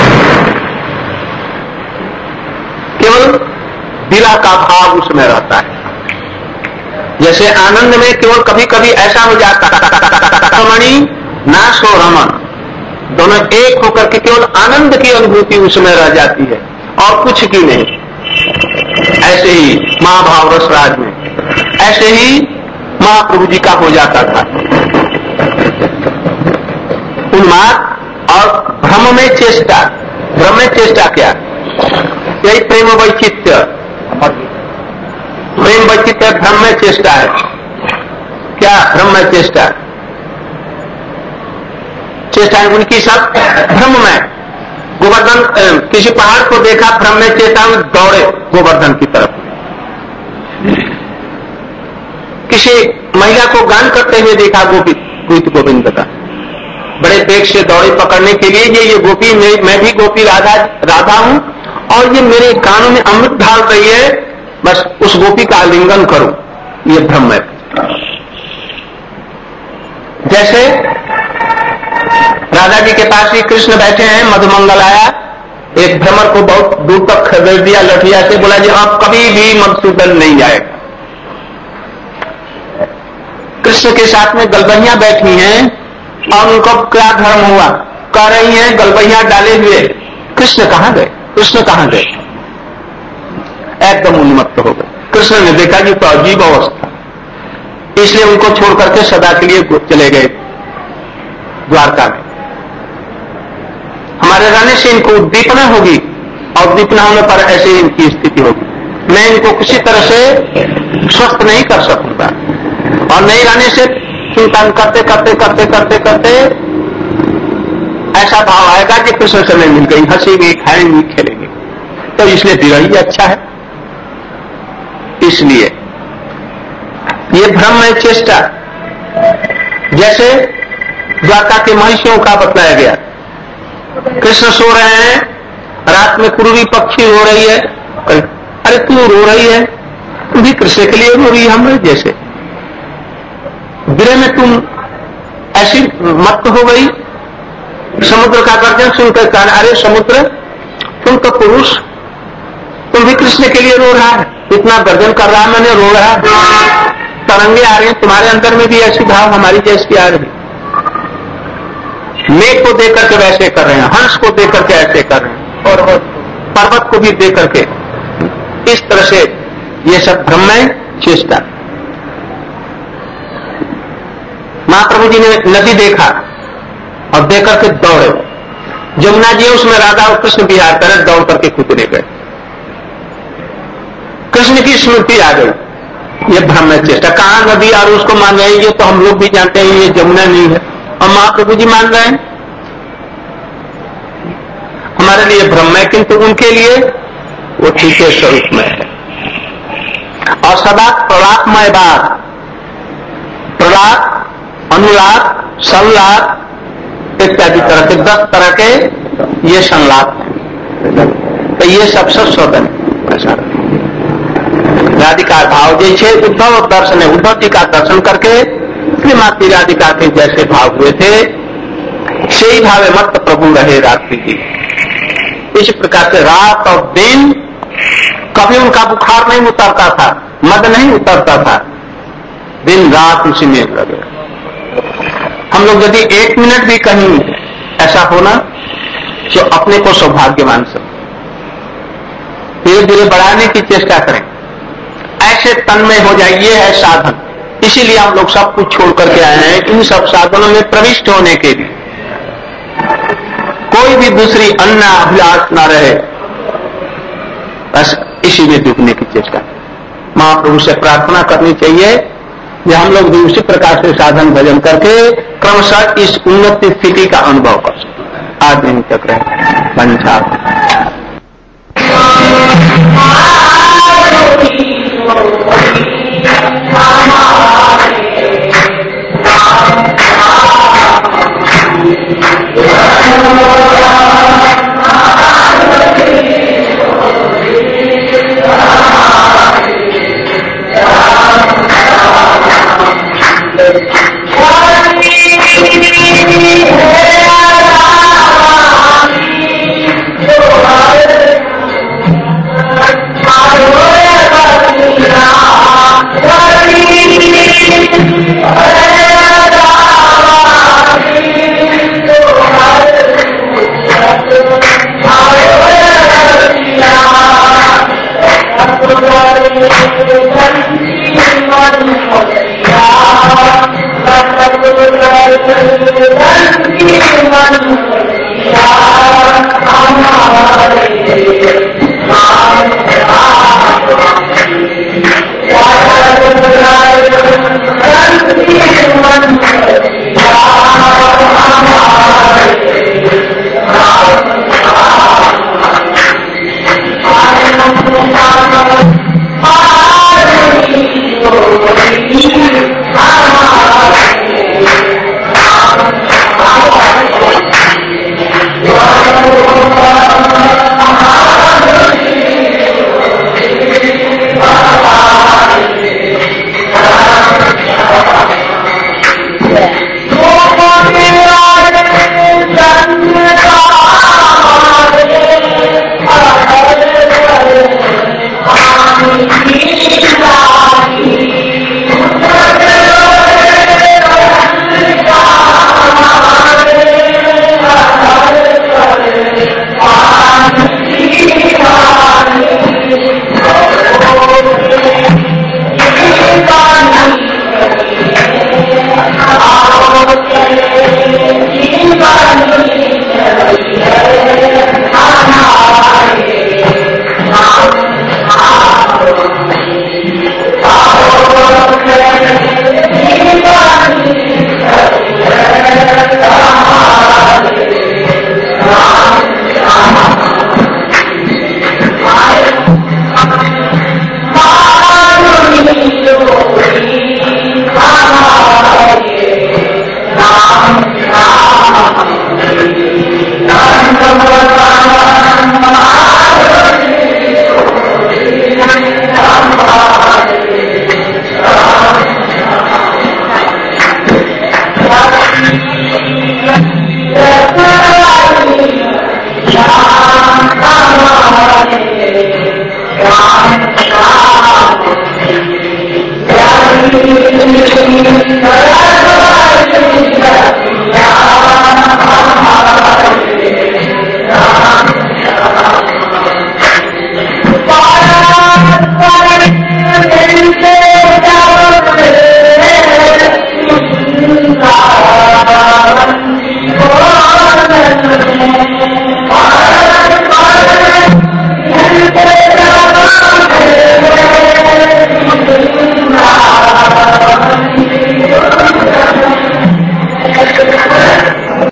Speaker 3: केवल दिला का भाव उसमें रहता है। जैसे आनंद में केवल कभी कभी ऐसा हो जाता रमणी नाश और रमन दोनों एक होकर के केवल आनंद की अनुभूति उसमें रह जाती है और कुछ की नहीं। ऐसे ही महाभाव रसराज में ऐसे ही महाप्रभु जी का हो जाता था। उन्माद और भ्रम में चेष्टा, भ्रम में चेष्टा क्या? यही प्रेम वैचित्य, प्रेम वैचित्य भ्रम में चेष्टा है। क्या भ्रम में चेष्टा? चेष्टा है उनकी सब भ्रम में। गोवर्धन किसी पहाड़ को देखा, भ्रम में चेष्टा में दौड़े गोवर्धन की तरफ। किसी महिला को गान करते हुए देखा, गोपी गीत गोविंद का, बड़े वेग से दौड़े पकड़ने के लिए, ये ये गोपी मैं, मैं भी गोपी राधा राधा हूं और ये मेरे कानों में अमृत ढाल रही है, बस उस गोपी का आलिंगन करूं, ये भ्रम है। जैसे राधा जी के पास ही कृष्ण बैठे हैं, मधुमंगल आया, एक भ्रमर को बहुत दूर तक खदेड़ दिया लठिया से, बोला जी आप कभी भी मधुसूदन नहीं जाएगा। कृष्ण के साथ में गलबहियां बैठी हैं और उनको क्या धर्म हुआ, कह रही हैं गलबहियां डाले हुए, कृष्ण कहां गए, कृष्ण कहां गए, एकदम उन्मत्त हो गए। कृष्ण ने देखा कि तो अजीब अवस्था, इसलिए उनको छोड़ करके सदा के लिए चले गए द्वारका में। हमारे रहने से इनको उद्दीपना होगी और उद्दीपना होने पर ऐसे इनकी स्थिति होगी। मैं इनको किसी तरह से स्वस्थ नहीं कर सकूंगा और नहीं रहने से चिंतन करते करते करते करते करते ऐसा भाव आएगा कि कृष्ण से मिल गई, हंसेंगे खाएंगे खेलेंगे, तो इसलिए विरह ही अच्छा है। इसलिए ये भ्रम में चेष्टा, जैसे द्वारका के महिषियों का बतलाया गया, कृष्ण सो रहे हैं, रात में कुरुवी पक्षी रो रही है, अरे तू रो रही है, तू भी कृष्ण के लिए रो रही है हमारे जैसे। विरह में तुम ऐसी मत हो गई, समुद्र का गर्जन सुनकर कहा, अरे समुद्र तुम तो पुरुष, तुम भी कृष्ण के लिए रो रहा है, इतना गर्जन कर रहा है, मैंने रो रहा है, तरंगे आ रही हैं, तुम्हारे अंदर में भी ऐसी भाव हमारी जैसी आ रही। मेघ को देख करके वैसे कर रहे हैं, हंस को देख करके ऐसे कर रहे हैं, और पर्वत को भी देख करके इस तरह से ये सब भ्रम में चेष्टा। महाप्रभु जी ने नदी देखा और देख करके दौड़े, जमुना जी उसमें राधा और कृष्ण विहार कर दौड़ करके कूदने गए, कृष्ण की स्मृति आ गई, ये भ्रम में चेष्टा। कहां नदी और उसको मान रहे हैं, ये तो हम लोग भी जानते हैं ये जमुना नहीं है, और महाप्रभु जी मान रहे हैं। हमारे लिए भ्रम है, किंतु उनके लिए वो ठीक है स्वरूप में है। और सदा प्रलापमय बात, प्रलाप, अनुलाप, संलाप इत्यादि तरह के दस तरह के ये संलाप है, तो ये सबसे स्वतन ऐसा राधिका भाव जैसे उद्धव दर्शन है, उद्धव जी का दर्शन करके श्रीमती राधिका के जैसे भाव हुए थे, सही भावे मत प्रभु रहे रात्रि जी। इस प्रकार से रात और दिन कभी उनका बुखार नहीं उतरता था, मद नहीं उतरता था, दिन रात उसी में लगे। हम लोग यदि एक मिनट भी कहीं ऐसा होना तो अपने को सौभाग्यवान समझ, धीरे धीरे बढ़ाने की चेष्टा करें, ऐसे तन्मय हो जाए। ये है साधन। इसीलिए हम लोग सब कुछ छोड़ करके आए हैं, इन सब साधनों में प्रविष्ट होने के लिए। कोई भी दूसरी अन्य अभिलाष न रहे, बस इसी में डूबने की चेष्टा। महाप्रभु से प्रार्थना करनी चाहिए कि हम लोग भी उसी प्रकार से साधन भजन करके क्रमशः इस उन्नति स्थिति का अनुभव कर सकें। आज दिन तक रहे पंचाब।